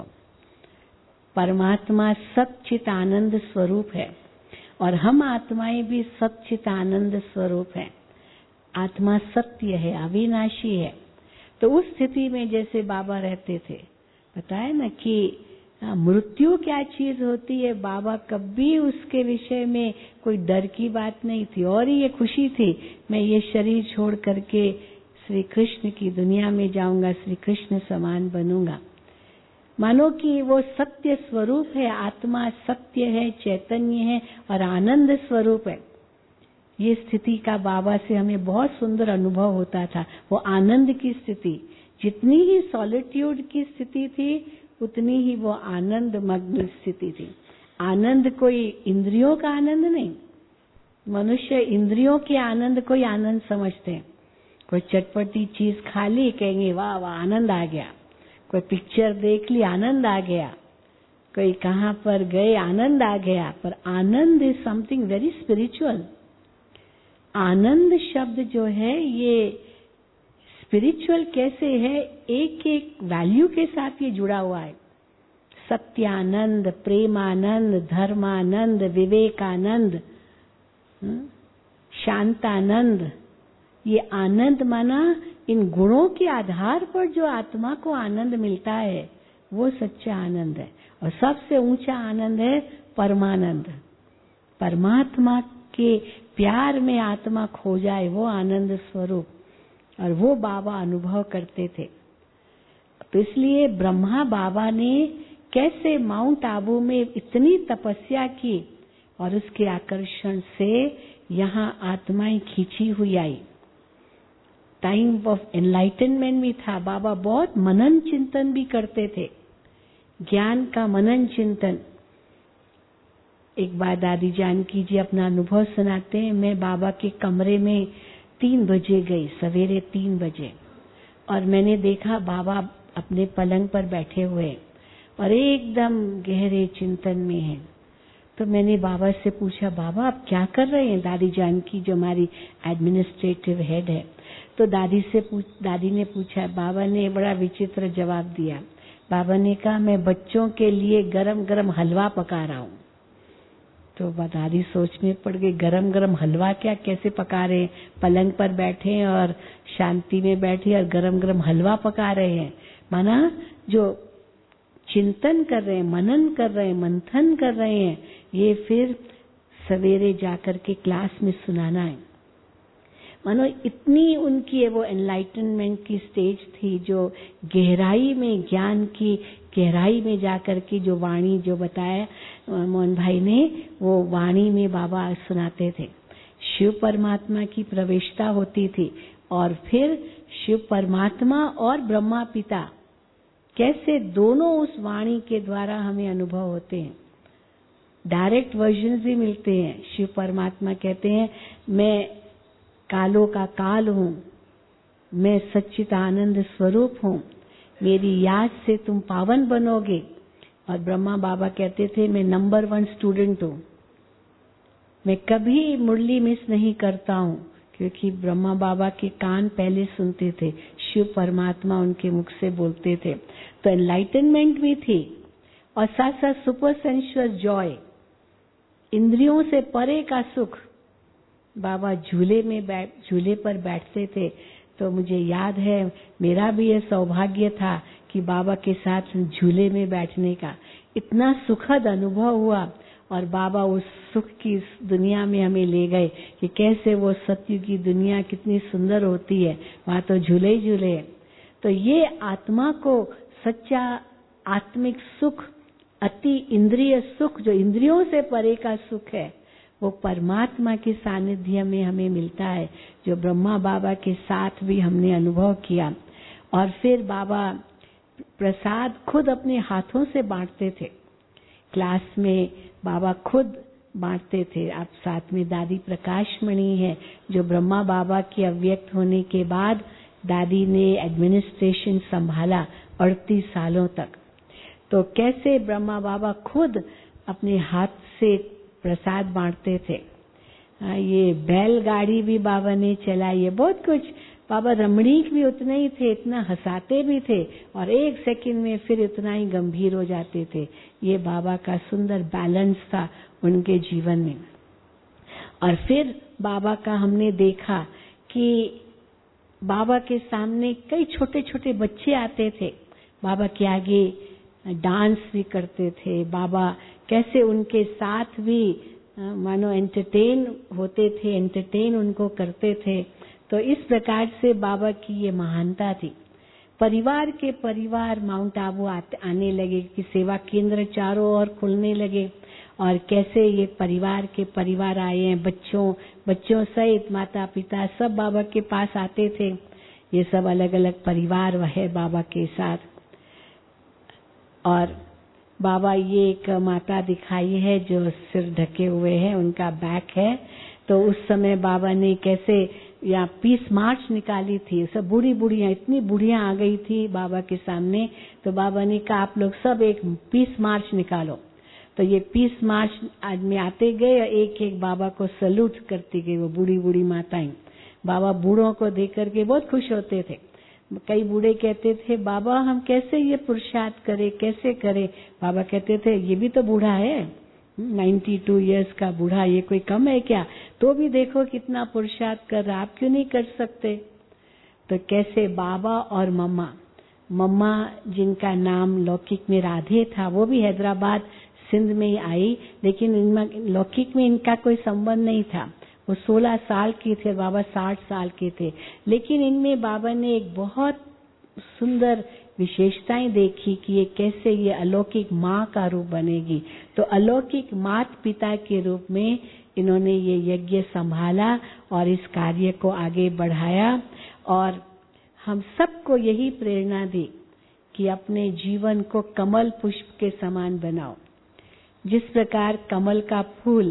परमात्मा सच्चित आनंद स्वरूप है और हम आत्माएं भी सच्चित आनंद स्वरूप है। आत्मा सत्य है, अविनाशी है। तो उस स्थिति में जैसे बाबा रहते थे, बताया ना कि मृत्यु क्या चीज होती है, बाबा कभी उसके विषय में कोई डर की बात नहीं थी। और ये खुशी थी, मैं ये शरीर छोड़ करके श्री कृष्ण की दुनिया में जाऊंगा, श्री कृष्ण समान बनूंगा। मानो कि वो सत्य स्वरूप है, आत्मा सत्य है, चैतन्य है और आनंद स्वरूप है। ये स्थिति का बाबा से हमें बहुत सुंदर अनुभव होता था। वो आनंद की स्थिति, जितनी ही सॉलिट्यूड की स्थिति थी उतनी ही वो आनंद मग्न स्थिति थी। आनंद कोई इंद्रियों का आनंद नहीं। मनुष्य इंद्रियों के आनंद को ही आनंद समझते हैं। कोई चटपटी चीज खा ली, कहेंगे वाह वाह आनंद आ गया। कोई पिक्चर देख ली, आनंद आ गया। कोई कहाँ पर गए, आनंद आ गया। पर anand is something very spiritual. आनंद शब्द जो है ये स्पिरिचुअल कैसे है, एक एक वैल्यू के साथ ये जुड़ा हुआ है। सत्यानंद, प्रेमानंद, धर्मानंद, विवेकानंद, शांतानंद। ये आनंद माना इन गुणों के आधार पर जो आत्मा को आनंद मिलता है वो सच्चा आनंद है। और सबसे ऊंचा आनंद है परमानंद। परमात्मा के प्यार में आत्मा खो जाए वो आनंद स्वरूप, और वो बाबा अनुभव करते थे। तो इसलिए ब्रह्मा बाबा ने कैसे माउंट आबू में इतनी तपस्या की और उसके आकर्षण से यहाँ आत्माएं खींची हुई आई। टाइम ऑफ एनलाइटनमेंट भी था। बाबा बहुत मनन चिंतन भी करते थे, ज्ञान का मनन चिंतन। एक बार दादी जानकी जी अपना अनुभव सुनाते हैं। मैं बाबा के कमरे में तीन बजे गई, सवेरे तीन बजे, और मैंने देखा बाबा अपने पलंग पर बैठे हुए और एकदम गहरे चिंतन में हैं। तो मैंने बाबा से पूछा, बाबा आप क्या कर रहे हैं? दादी जानकी जो हमारी एडमिनिस्ट्रेटिव हेड है, तो दादी से पूछ दादी ने पूछा। बाबा ने बड़ा विचित्र जवाब दिया। बाबा ने कहा, मैं बच्चों के लिए गरम गरम हलवा पका रहा हूँ। तो दादी सोच में पड़ गई, गरम गरम हलवा क्या, कैसे पका रहे हैं? पलंग पर बैठे और शांति में बैठे और गरम गरम हलवा पका रहे हैं। माना जो चिंतन कर रहे हैं, मनन कर रहे हैं, मंथन कर रहे हैं, ये फिर सवेरे जाकर के क्लास में सुनाना है। मानो इतनी उनकी वो एनलाइटनमेंट की स्टेज थी, जो गहराई में, ज्ञान की गहराई में जाकर के जो वाणी जो बताया मोहन भाई ने, वो वाणी में बाबा सुनाते थे। शिव परमात्मा की प्रवेशता होती थी और फिर शिव परमात्मा और ब्रह्मा पिता कैसे दोनों उस वाणी के द्वारा हमें अनुभव होते हैं। डायरेक्ट वर्जन भी मिलते हैं। शिव परमात्मा कहते हैं, मैं कालों का काल हूँ, मैं सच्चित आनंद स्वरूप हूँ, मेरी याद से तुम पावन बनोगे। और ब्रह्मा बाबा कहते थे, मैं नंबर वन स्टूडेंट हूँ, मैं कभी मुरली मिस नहीं करता हूँ, क्योंकि ब्रह्मा बाबा के कान पहले सुनते थे, शिव परमात्मा उनके मुख से बोलते थे। तो एनलाइटनमेंट भी थी और साथ साथ सुपर सेंशुअस जॉय, इंद्रियों से परे का सुख। बाबा झूले में बैठ झूले पर बैठते थे, तो मुझे याद है मेरा भी यह सौभाग्य था कि बाबा के साथ झूले में बैठने का। इतना सुखद अनुभव हुआ और बाबा उस सुख की दुनिया में हमें ले गए कि कैसे वो सत्य की दुनिया कितनी सुंदर होती है, वहां तो झूले ही झूले। तो ये आत्मा को सच्चा आत्मिक सुख अति इंद्रिय सुख, जो इंद्रियों से परे का सुख है, वो परमात्मा के सानिध्य में हमें मिलता है, जो ब्रह्मा बाबा के साथ भी हमने अनुभव किया। और फिर बाबा प्रसाद खुद अपने हाथों से बांटते थे। क्लास में बाबा खुद बांटते थे। आप साथ में दादी प्रकाशमणि है, जो ब्रह्मा बाबा के अव्यक्त होने के बाद दादी ने एडमिनिस्ट्रेशन संभाला अड़तीस सालों तक। तो कैसे ब्रह्मा बाबा खुद अपने हाथ से प्रसाद बांटते थे। ये बैलगाड़ी भी बाबा ने चलाई है, बहुत कुछ। बाबा रमणीक भी उतने ही थे, इतना हंसाते भी थे और एक सेकंड में फिर उतना ही गंभीर हो जाते थे। ये बाबा का सुंदर बैलेंस था उनके जीवन में। और फिर बाबा का हमने देखा कि बाबा के सामने कई छोटे छोटे बच्चे आते थे, बाबा के आगे डांस भी करते थे। बाबा कैसे उनके साथ भी मानो एंटरटेन होते थे, एंटरटेन उनको करते थे। तो इस प्रकार से बाबा की ये महानता थी। परिवार के परिवार माउंट आबू आने लगे कि सेवा केंद्र चारों ओर खुलने लगे, और कैसे ये परिवार के परिवार आए हैं, बच्चों बच्चों सहित माता पिता सब बाबा के पास आते थे। ये सब अलग अलग परिवार है बाबा के साथ। और बाबा ये एक माता दिखाई है जो सिर ढके हुए है, उनका बैक है। तो उस समय बाबा ने कैसे यहाँ पीस मार्च निकाली थी, सब बूढ़ी बूढ़ियां, इतनी बूढ़ियां आ गई थी बाबा के सामने। तो बाबा ने कहा आप लोग सब एक पीस मार्च निकालो। तो ये पीस मार्च आज में आते गए, एक एक बाबा को सल्यूट करती गई वो बूढ़ी बूढ़ी माताएं। बाबा बूढ़ों को देख करके बहुत खुश होते थे। कई बूढ़े कहते थे बाबा हम कैसे ये पुरुषार्थ करें, कैसे करें। बाबा कहते थे ये भी तो बूढ़ा है, बानवे इयर्स का बूढ़ा, ये कोई कम है क्या, तो भी देखो कितना पुरुषार्थ कर रहा, आप क्यों नहीं कर सकते। तो कैसे बाबा और मम्मा, मम्मा जिनका नाम लौकिक में राधे था, वो भी हैदराबाद सिंध में ही आई, लेकिन इनमें लौकिक में इनका कोई संबंध नहीं था। वो सोलह साल की थे, बाबा साठ साल के थे। लेकिन इनमें बाबा ने एक बहुत सुंदर विशेषताएं देखी कि ये कैसे ये अलौकिक माँ का रूप बनेगी। तो अलौकिक माता पिता के रूप में इन्होंने ये यज्ञ संभाला और इस कार्य को आगे बढ़ाया। और हम सबको यही प्रेरणा दी कि अपने जीवन को कमल पुष्प के समान बनाओ। जिस प्रकार कमल का फूल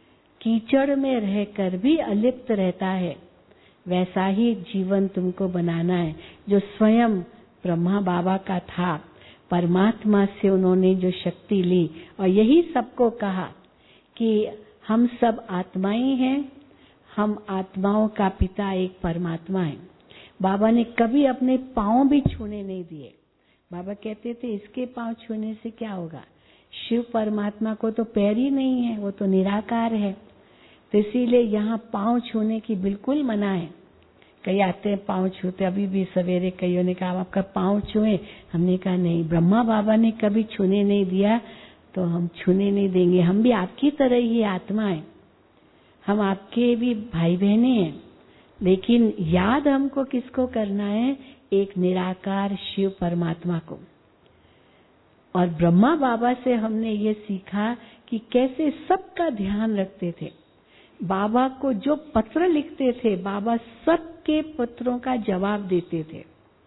कीचड़ में रहकर भी अलिप्त रहता है, वैसा ही जीवन तुमको बनाना है, जो स्वयं ब्रह्मा बाबा का था। परमात्मा से उन्होंने जो शक्ति ली और यही सबको कहा कि हम सब आत्माएं हैं, हम आत्माओं का पिता एक परमात्मा है। बाबा ने कभी अपने पांव भी छूने नहीं दिए। बाबा कहते थे इसके पांव छूने से क्या होगा, शिव परमात्मा को तो पैर ही नहीं है, वो तो निराकार है। तो इसीलिए यहाँ पांव छूने की बिल्कुल मना है। कई आते हैं पांव छूते, अभी भी सवेरे कईयों ने कहा आपका पांव छुए, हमने कहा नहीं, ब्रह्मा बाबा ने कभी छूने नहीं दिया तो हम छूने नहीं देंगे। हम भी आपकी तरह ही आत्मा है, हम आपके भी भाई बहने हैं, लेकिन याद हमको किसको करना है, एक निराकार शिव परमात्मा को। और ब्रह्मा बाबा से हमने ये सीखा कि कैसे सबका ध्यान रखते थे। बाबा को जो पत्र लिखते थे, बाबा सबके पत्रों का जवाब देते थे।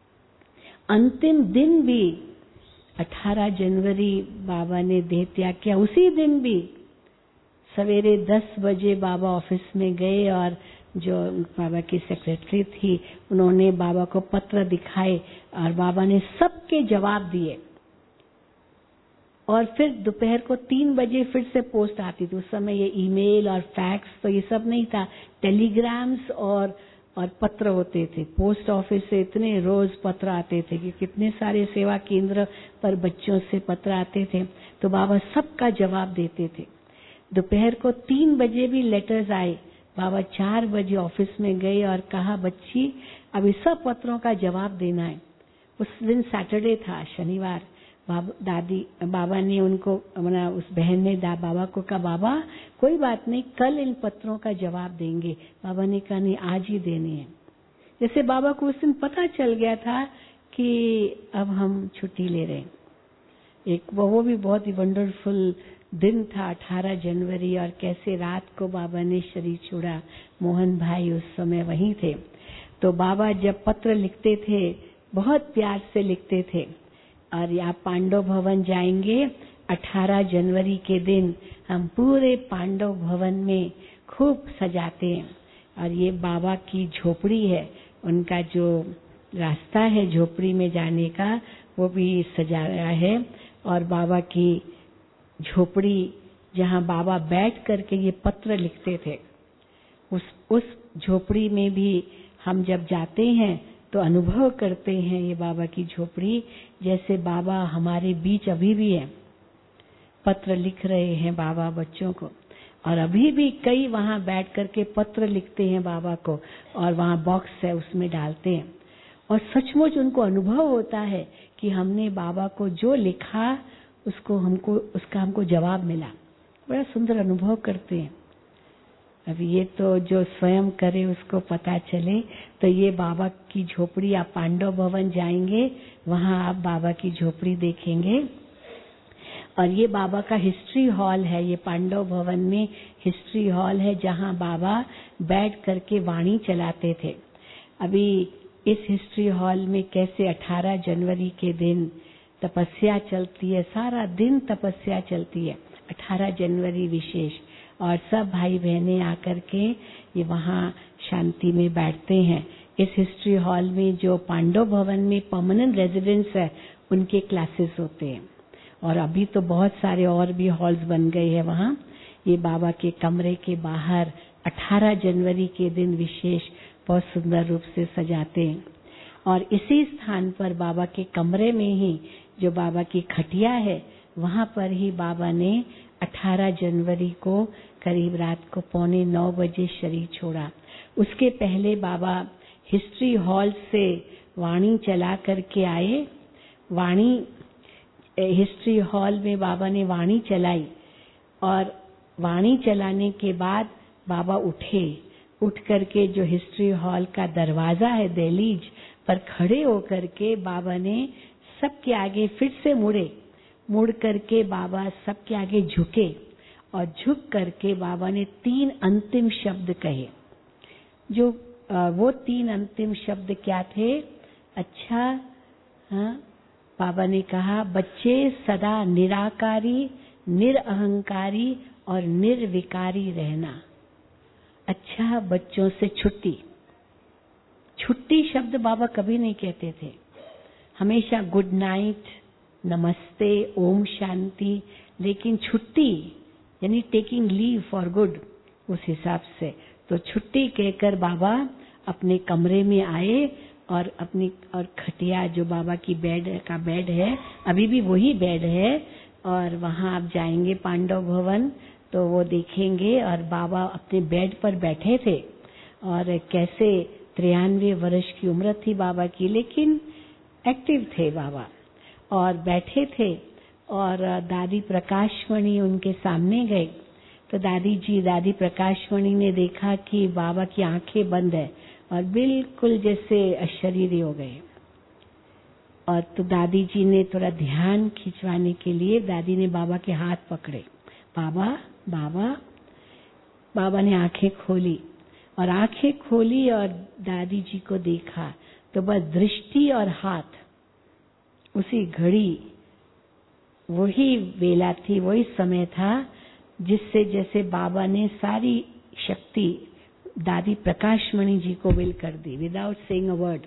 अंतिम दिन भी अठारह जनवरी बाबा ने देह त्याग किया, उसी दिन भी सवेरे दस बजे बाबा ऑफिस में गए और जो बाबा की सेक्रेटरी थी उन्होंने बाबा को पत्र दिखाए और बाबा ने सबके जवाब दिए। और फिर दोपहर को तीन बजे फिर से पोस्ट आती थी। उस समय ये ईमेल और फैक्स तो ये सब नहीं था, टेलीग्राम्स और और पत्र होते थे। पोस्ट ऑफिस से इतने रोज पत्र आते थे कि कितने सारे सेवा केंद्र पर बच्चों से पत्र आते थे। तो बाबा सबका जवाब देते थे। दोपहर को तीन बजे भी लेटर्स आए, बाबा चार बजे ऑफिस में गए और कहा बच्ची अभी सब पत्रों का जवाब देना है। उस दिन सैटरडे था, शनिवार। बाबा दादी बाबा ने उनको मना उस बहन ने दा बाबा को कहा बाबा कोई बात नहीं, कल इन पत्रों का जवाब देंगे। बाबा ने कहा नहीं, आज ही देने हैं। जैसे बाबा को उस दिन पता चल गया था कि अब हम छुट्टी ले रहे हैं। एक वो वो भी बहुत ही वंडरफुल दिन था अठारह जनवरी, और कैसे रात को बाबा ने शरीर छोड़ा। मोहन भाई उस समय वहीं थे। तो बाबा जब पत्र लिखते थे बहुत प्यार से लिखते थे, और आप पांडव भवन जाएंगे अठारह जनवरी के दिन, हम पूरे पांडव भवन में खूब सजाते हैं। और ये बाबा की झोपड़ी है, उनका जो रास्ता है झोपड़ी में जाने का वो भी सजाया है। और बाबा की झोपड़ी जहाँ बाबा बैठ करके ये पत्र लिखते थे, उस उस झोपड़ी में भी हम जब जाते हैं तो अनुभव करते हैं ये बाबा की झोपड़ी, जैसे बाबा हमारे बीच अभी भी है। पत्र लिख रहे हैं बाबा बच्चों को, और अभी भी कई वहाँ बैठ करके पत्र लिखते हैं बाबा को, और वहाँ बॉक्स है उसमें डालते हैं। और सचमुच उनको अनुभव होता है कि हमने बाबा को जो लिखा उसको हमको उसका हमको जवाब मिला। बड़ा सुंदर अनुभव करते हैं। अब ये तो जो स्वयं करे उसको पता चले। तो ये बाबा की झोपड़ी, आप पांडव भवन जाएंगे वहाँ आप बाबा की झोपड़ी देखेंगे। और ये बाबा का हिस्ट्री हॉल है, ये पांडव भवन में हिस्ट्री हॉल है जहाँ बाबा बैठ करके वाणी चलाते थे। अभी इस हिस्ट्री हॉल में कैसे अठारह जनवरी के दिन तपस्या चलती है, सारा दिन तपस्या चलती है अठारह जनवरी विशेष, और सब भाई बहनें आकर के ये वहाँ शांति में बैठते हैं। इस हिस्ट्री हॉल में जो पांडव भवन में परमानेंट रेजिडेंट्स है उनके क्लासेस होते हैं। और अभी तो बहुत सारे और भी हॉल्स बन गए हैं वहाँ। ये बाबा के कमरे के बाहर अठारह जनवरी के दिन विशेष बहुत सुंदर रूप से सजाते हैं। और इसी स्थान पर बाबा के कमरे में ही जो बाबा की खटिया है वहाँ पर ही बाबा ने अठारह जनवरी को करीब रात को पौने नौ बजे शरीर छोड़ा। उसके पहले बाबा हिस्ट्री हॉल से वाणी चला करके आए। वाणी हिस्ट्री हॉल में बाबा ने वाणी चलाई, और वाणी चलाने के बाद बाबा उठे। उठ करके जो हिस्ट्री हॉल का दरवाजा है दहलीज पर खड़े होकर के बाबा ने सबके आगे फिर से मुड़े। मुड़ करके बाबा सबके आगे झुके, और झुक करके बाबा ने तीन अंतिम शब्द कहे। जो वो तीन अंतिम शब्द क्या थे? अच्छा, हाँ, बाबा ने कहा, बच्चे सदा निराकारी, निरअहंकारी और निर्विकारी रहना। अच्छा, बच्चों से छुट्टी। छुट्टी शब्द बाबा कभी नहीं कहते थे, हमेशा गुड नाइट, नमस्ते, ओम शांति, लेकिन छुट्टी यानी टेकिंग लीव फॉर गुड, उस हिसाब से। तो छुट्टी कहकर बाबा अपने कमरे में आए, और अपनी और खटिया जो बाबा की बेड का बेड है, अभी भी वही बेड है, और वहाँ आप जाएंगे पांडव भवन तो वो देखेंगे। और बाबा अपने बेड पर बैठे थे, और कैसे तिरानवे वर्ष की उम्र थी बाबा की, लेकिन एक्टिव थे बाबा, और बैठे थे। और दादी प्रकाशमणि उनके सामने गए, तो दादी जी दादी प्रकाशमणि ने देखा कि बाबा की आंखें बंद है और बिल्कुल जैसे अशरीरी हो गए। और तो दादी जी ने थोड़ा ध्यान खिंचवाने के लिए दादी ने बाबा के हाथ पकड़े। बाबा बाबा बाबा ने आंखें खोली, और आंखें खोली और दादी जी को देखा, तो बस दृष्टि और हाथ, उसी घड़ी वही वेला थी, वही समय था जिससे जैसे बाबा ने सारी शक्ति दादी प्रकाशमणि जी को विल कर दी विदाउट सेइंग अ वर्ड।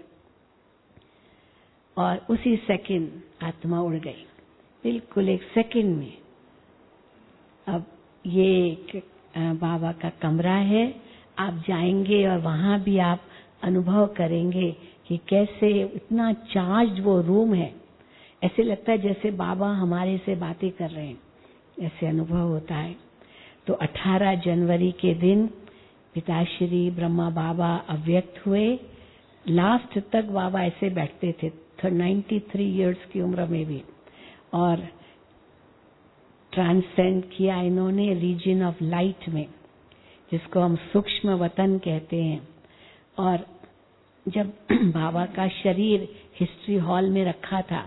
और उसी सेकंड आत्मा उड़ गई, बिल्कुल एक सेकंड में। अब ये बाबा का कमरा है, आप जाएंगे और वहां भी आप अनुभव करेंगे कि कैसे इतना चार्ज वो रूम है। ऐसे लगता है जैसे बाबा हमारे से बातें कर रहे हैं, ऐसे अनुभव होता है। तो अठारह जनवरी के दिन पिताश्री ब्रह्मा बाबा अव्यक्त हुए। लास्ट तक बाबा ऐसे बैठते थे, तिरानवे इयर्स की उम्र में भी, और ट्रांसेंड किया इन्होंने रीजन ऑफ लाइट में, जिसको हम सूक्ष्म वतन कहते हैं। और जब बाबा का शरीर हिस्ट्री हॉल में रखा था,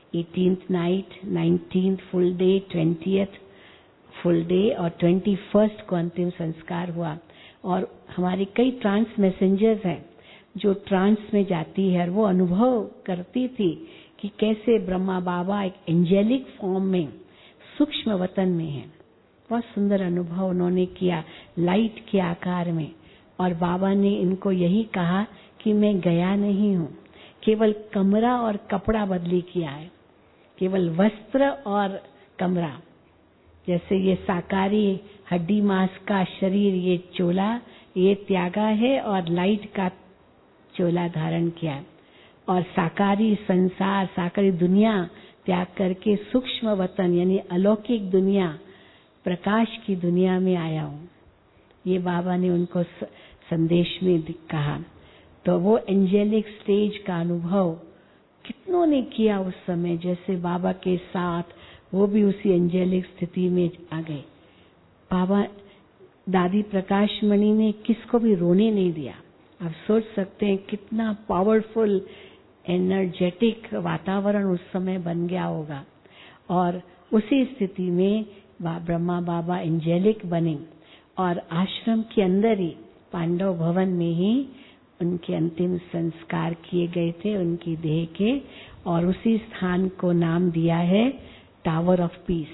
eighteenth night, nineteenth full day, twentieth full day और ट्वेंटी फर्स्ट को अंतिम संस्कार हुआ। और हमारे कई ट्रांस मैसेंजर्स हैं जो ट्रांस में जाती है और वो अनुभव करती थी कि कैसे ब्रह्मा बाबा एक एंजेलिक फॉर्म में सूक्ष्म वतन में है। बहुत सुंदर अनुभव उन्होंने किया लाइट के आकार में। और बाबा ने इनको यही कहा कि मैं गया नहीं हूँ, केवल कमरा और कपड़ा बदली किया है, केवल वस्त्र और कमरा। जैसे ये साकारी हड्डी मांस का शरीर, ये चोला ये त्यागा है और लाइट का चोला धारण किया है। और साकारी संसार, साकारी दुनिया त्याग करके सूक्ष्म वतन यानी अलौकिक दुनिया, प्रकाश की दुनिया में आया हूँ। ये बाबा ने उनको संदेश में कहा। तो वो एंजेलिक स्टेज का अनुभव कितनों ने किया उस समय। जैसे बाबा के साथ वो भी उसी एंजेलिक स्थिति में आ गए। बाबा दादी प्रकाश मणि ने किसको भी रोने नहीं दिया। आप सोच सकते हैं कितना पावरफुल एनर्जेटिक वातावरण उस समय बन गया होगा। और उसी स्थिति में ब्रह्मा बाबा एंजेलिक बने और आश्रम के अंदर ही पांडव भवन में ही उनके अंतिम संस्कार किए गए थे उनकी देह के। और उसी स्थान को नाम दिया है टावर ऑफ पीस।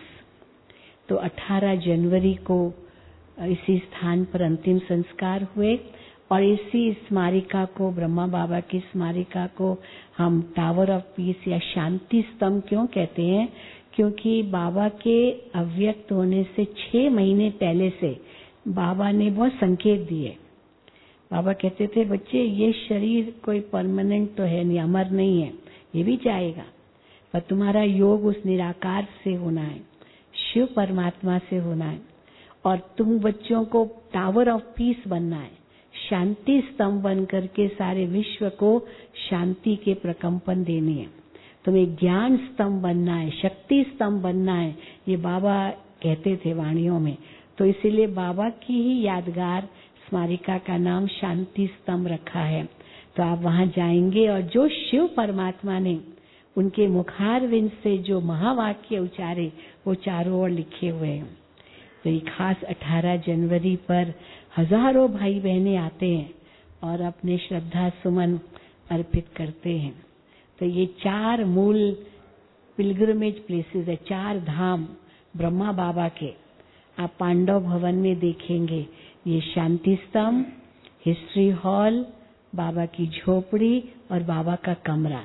तो अठारह जनवरी को इसी स्थान पर अंतिम संस्कार हुए और इसी स्मारिका को, ब्रह्मा बाबा की स्मारिका को हम टावर ऑफ पीस या शांति स्तंभ क्यों कहते हैं? क्योंकि बाबा के अव्यक्त होने से छह महीने पहले से बाबा ने बहुत संकेत दिए। बाबा कहते थे बच्चे ये शरीर कोई परमानेंट तो है नहीं, अमर नहीं है, ये भी जाएगा, पर तुम्हारा योग उस निराकार से होना है, शिव परमात्मा से होना है। और तुम बच्चों को टावर ऑफ पीस बनना है, शांति स्तंभ बन करके सारे विश्व को शांति के प्रकंपन देनी है। तुम्हें ज्ञान स्तंभ बनना है, शक्ति स्तंभ बनना है, ये बाबा कहते थे वाणियों में। तो इसीलिए बाबा की ही यादगार स्मारिका का नाम शांति स्तंभ रखा है। तो आप वहां जाएंगे और जो शिव परमात्मा ने उनके मुखारविंद से जो महावाक्य उचारे वो चारों ओर लिखे हुए हैं। तो ये खास अठारह जनवरी पर हजारों भाई बहनें आते हैं और अपने श्रद्धा सुमन अर्पित करते हैं। तो ये चार मूल पिलग्रिमेज प्लेसेस है, चार धाम ब्रह्मा बाबा के आप पांडव भवन में देखेंगे। ये शांति स्तंभ, हिस्ट्री हॉल, बाबा की झोपड़ी और बाबा का कमरा।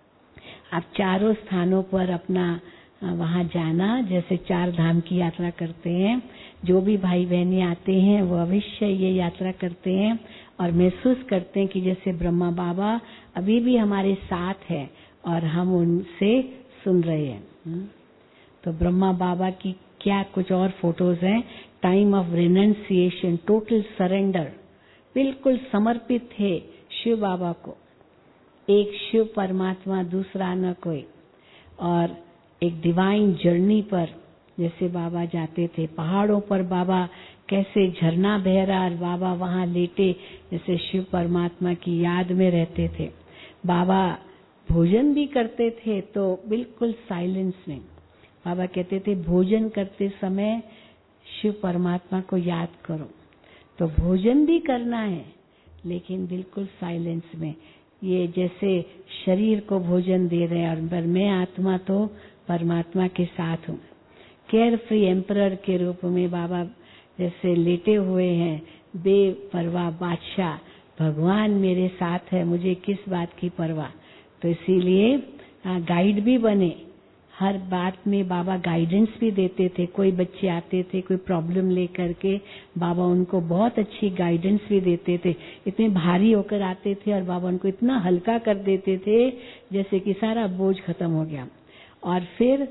आप चारों स्थानों पर अपना वहां जाना, जैसे चार धाम की यात्रा करते हैं। जो भी भाई बहनें आते हैं वो अवश्य ये यात्रा करते हैं और महसूस करते हैं कि जैसे ब्रह्मा बाबा अभी भी हमारे साथ है और हम उनसे सुन रहे हैं। तो ब्रह्मा बाबा की क्या कुछ और फोटोज हैं। Time of renunciation, total surrender, बिल्कुल समर्पित थे शिव बाबा को। एक शिव परमात्मा, दूसरा न कोई। और एक डिवाइन जर्नी पर जैसे बाबा जाते थे, पहाड़ों पर बाबा कैसे झरना बह रहा और बाबा वहां लेटे जैसे शिव परमात्मा की याद में रहते थे। बाबा भोजन भी करते थे तो बिल्कुल साइलेंस में। बाबा कहते थे भोजन करते समय शिव परमात्मा को याद करो। तो भोजन भी करना है लेकिन बिल्कुल साइलेंस में। ये जैसे शरीर को भोजन दे रहे हैं और पर मैं आत्मा तो परमात्मा के साथ हूँ। केयर फ्री एम्परर के रूप में बाबा जैसे लेटे हुए हैं, बेपरवाह बादशाह, भगवान मेरे साथ है, मुझे किस बात की परवाह। तो इसीलिए गाइड भी बने, हर बात में बाबा गाइडेंस भी देते थे। कोई बच्चे आते थे कोई प्रॉब्लम लेकर के, बाबा उनको बहुत अच्छी गाइडेंस भी देते थे। इतने भारी होकर आते थे और बाबा उनको इतना हल्का कर देते थे जैसे कि सारा बोझ खत्म हो गया। और फिर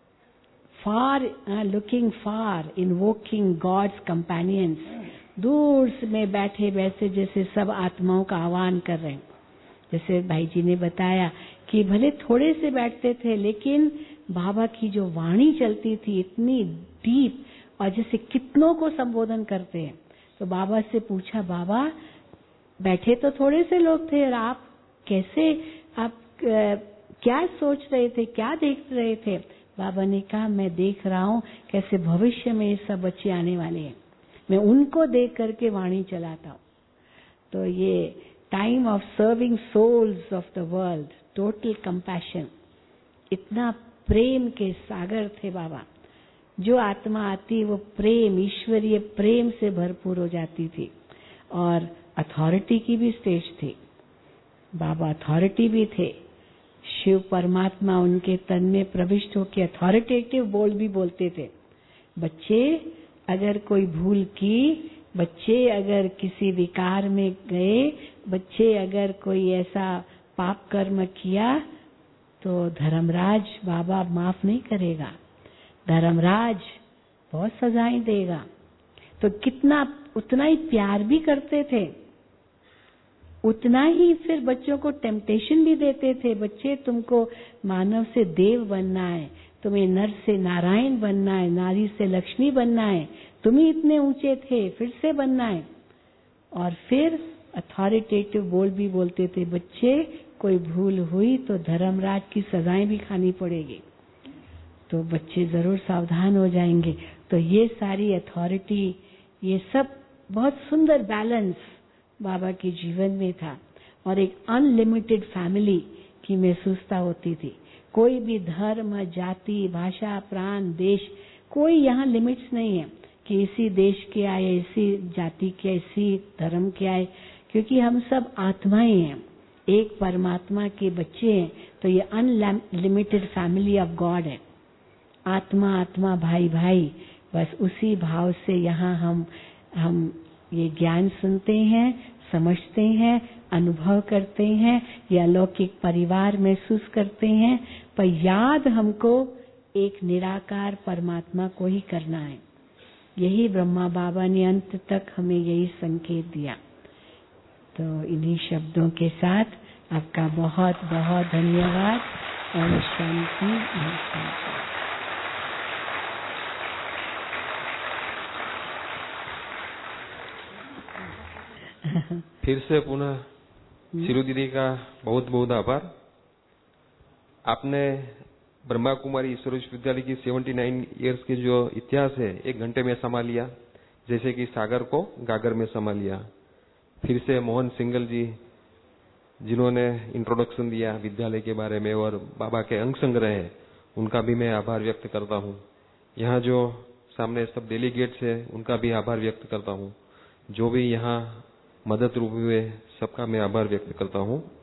far looking far, invoking God's companions, दूर में बैठे वैसे जैसे सब आत्माओं का आह्वान कर रहे हैं। जैसे भाई जी ने बताया कि भले थोड़े से बैठते थे लेकिन बाबा की जो वाणी चलती थी इतनी डीप, और जैसे कितनों को संबोधन करते हैं। तो बाबा से पूछा, बाबा बैठे तो थोड़े से लोग थे और आप कैसे आप क्या सोच रहे थे, क्या देख रहे थे? बाबा ने कहा मैं देख रहा हूँ कैसे भविष्य में ये सब बच्चे आने वाले हैं, मैं उनको देख करके वाणी चलाता हूँ। तो ये time of serving souls of the world, total compassion, इतना प्रेम के सागर थे बाबा। जो आत्मा आती वो प्रेम, ईश्वरीय प्रेम से भरपूर हो जाती थी। और अथॉरिटी की भी स्टेज थी, बाबा अथॉरिटी भी थे। शिव परमात्मा उनके तन में प्रविष्ट होकर अथॉरिटेटिव बोल भी बोलते थे। बच्चे अगर कोई भूल की, बच्चे अगर किसी विकार में गए, बच्चे अगर कोई ऐसा पाप कर्म किया तो धर्मराज बाबा माफ नहीं करेगा, धर्मराज बहुत सजाएं देगा। तो कितना, उतना ही प्यार भी करते थे, उतना ही फिर बच्चों को टेम्पटेशन भी देते थे। बच्चे तुमको मानव से देव बनना है, तुम्हें नर से नारायण बनना है, नारी से लक्ष्मी बनना है, तुम ही इतने ऊंचे थे, फिर से बनना है। और फिर अथॉरिटेटिव बोल भी बोलते थे, बच्चे कोई भूल हुई तो धर्मराज की सजाएं भी खानी पड़ेगी, तो बच्चे जरूर सावधान हो जाएंगे। तो ये सारी अथॉरिटी, ये सब बहुत सुंदर बैलेंस बाबा के जीवन में था। और एक अनलिमिटेड फैमिली की महसूसता होती थी। कोई भी धर्म, जाति, भाषा, प्रांत, देश, कोई यहाँ लिमिट्स नहीं है कि इसी देश के आए, इसी जाति के, इसी धर्म के आए, क्योंकि हम सब आत्माएं हैं, एक परमात्मा के बच्चे हैं। तो ये अनलिमिटेड फैमिली ऑफ गॉड है। आत्मा आत्मा, भाई भाई, बस उसी भाव से यहाँ हम हम ये ज्ञान सुनते हैं, समझते हैं, अनुभव करते हैं, ये अलौकिक परिवार महसूस करते हैं। पर याद हमको एक निराकार परमात्मा को ही करना है। यही ब्रह्मा बाबा ने अंत तक हमें यही संकेत दिया। तो इन्हीं शब्दों के साथ आपका बहुत बहुत धन्यवाद। ओम शांति, ओम शांति। फिर से पुनः शिरू दीदी का बहुत बहुत आभार। आपने ब्रह्मा कुमारी ईश्वर विश्वविद्यालय की उन्यासी इयर्स के जो इतिहास है एक घंटे में समा लिया, जैसे कि सागर को गागर में समा लिया। फिर से मोहन सिंगल जी जिन्होंने इंट्रोडक्शन दिया विद्यालय के बारे में और बाबा के अंग संग्रह है, उनका भी मैं आभार व्यक्त करता हूँ। यहाँ जो सामने सब डेलीगेट्स है उनका भी आभार व्यक्त करता हूँ। जो भी यहाँ मदद रूप हुए सबका मैं आभार व्यक्त करता हूँ।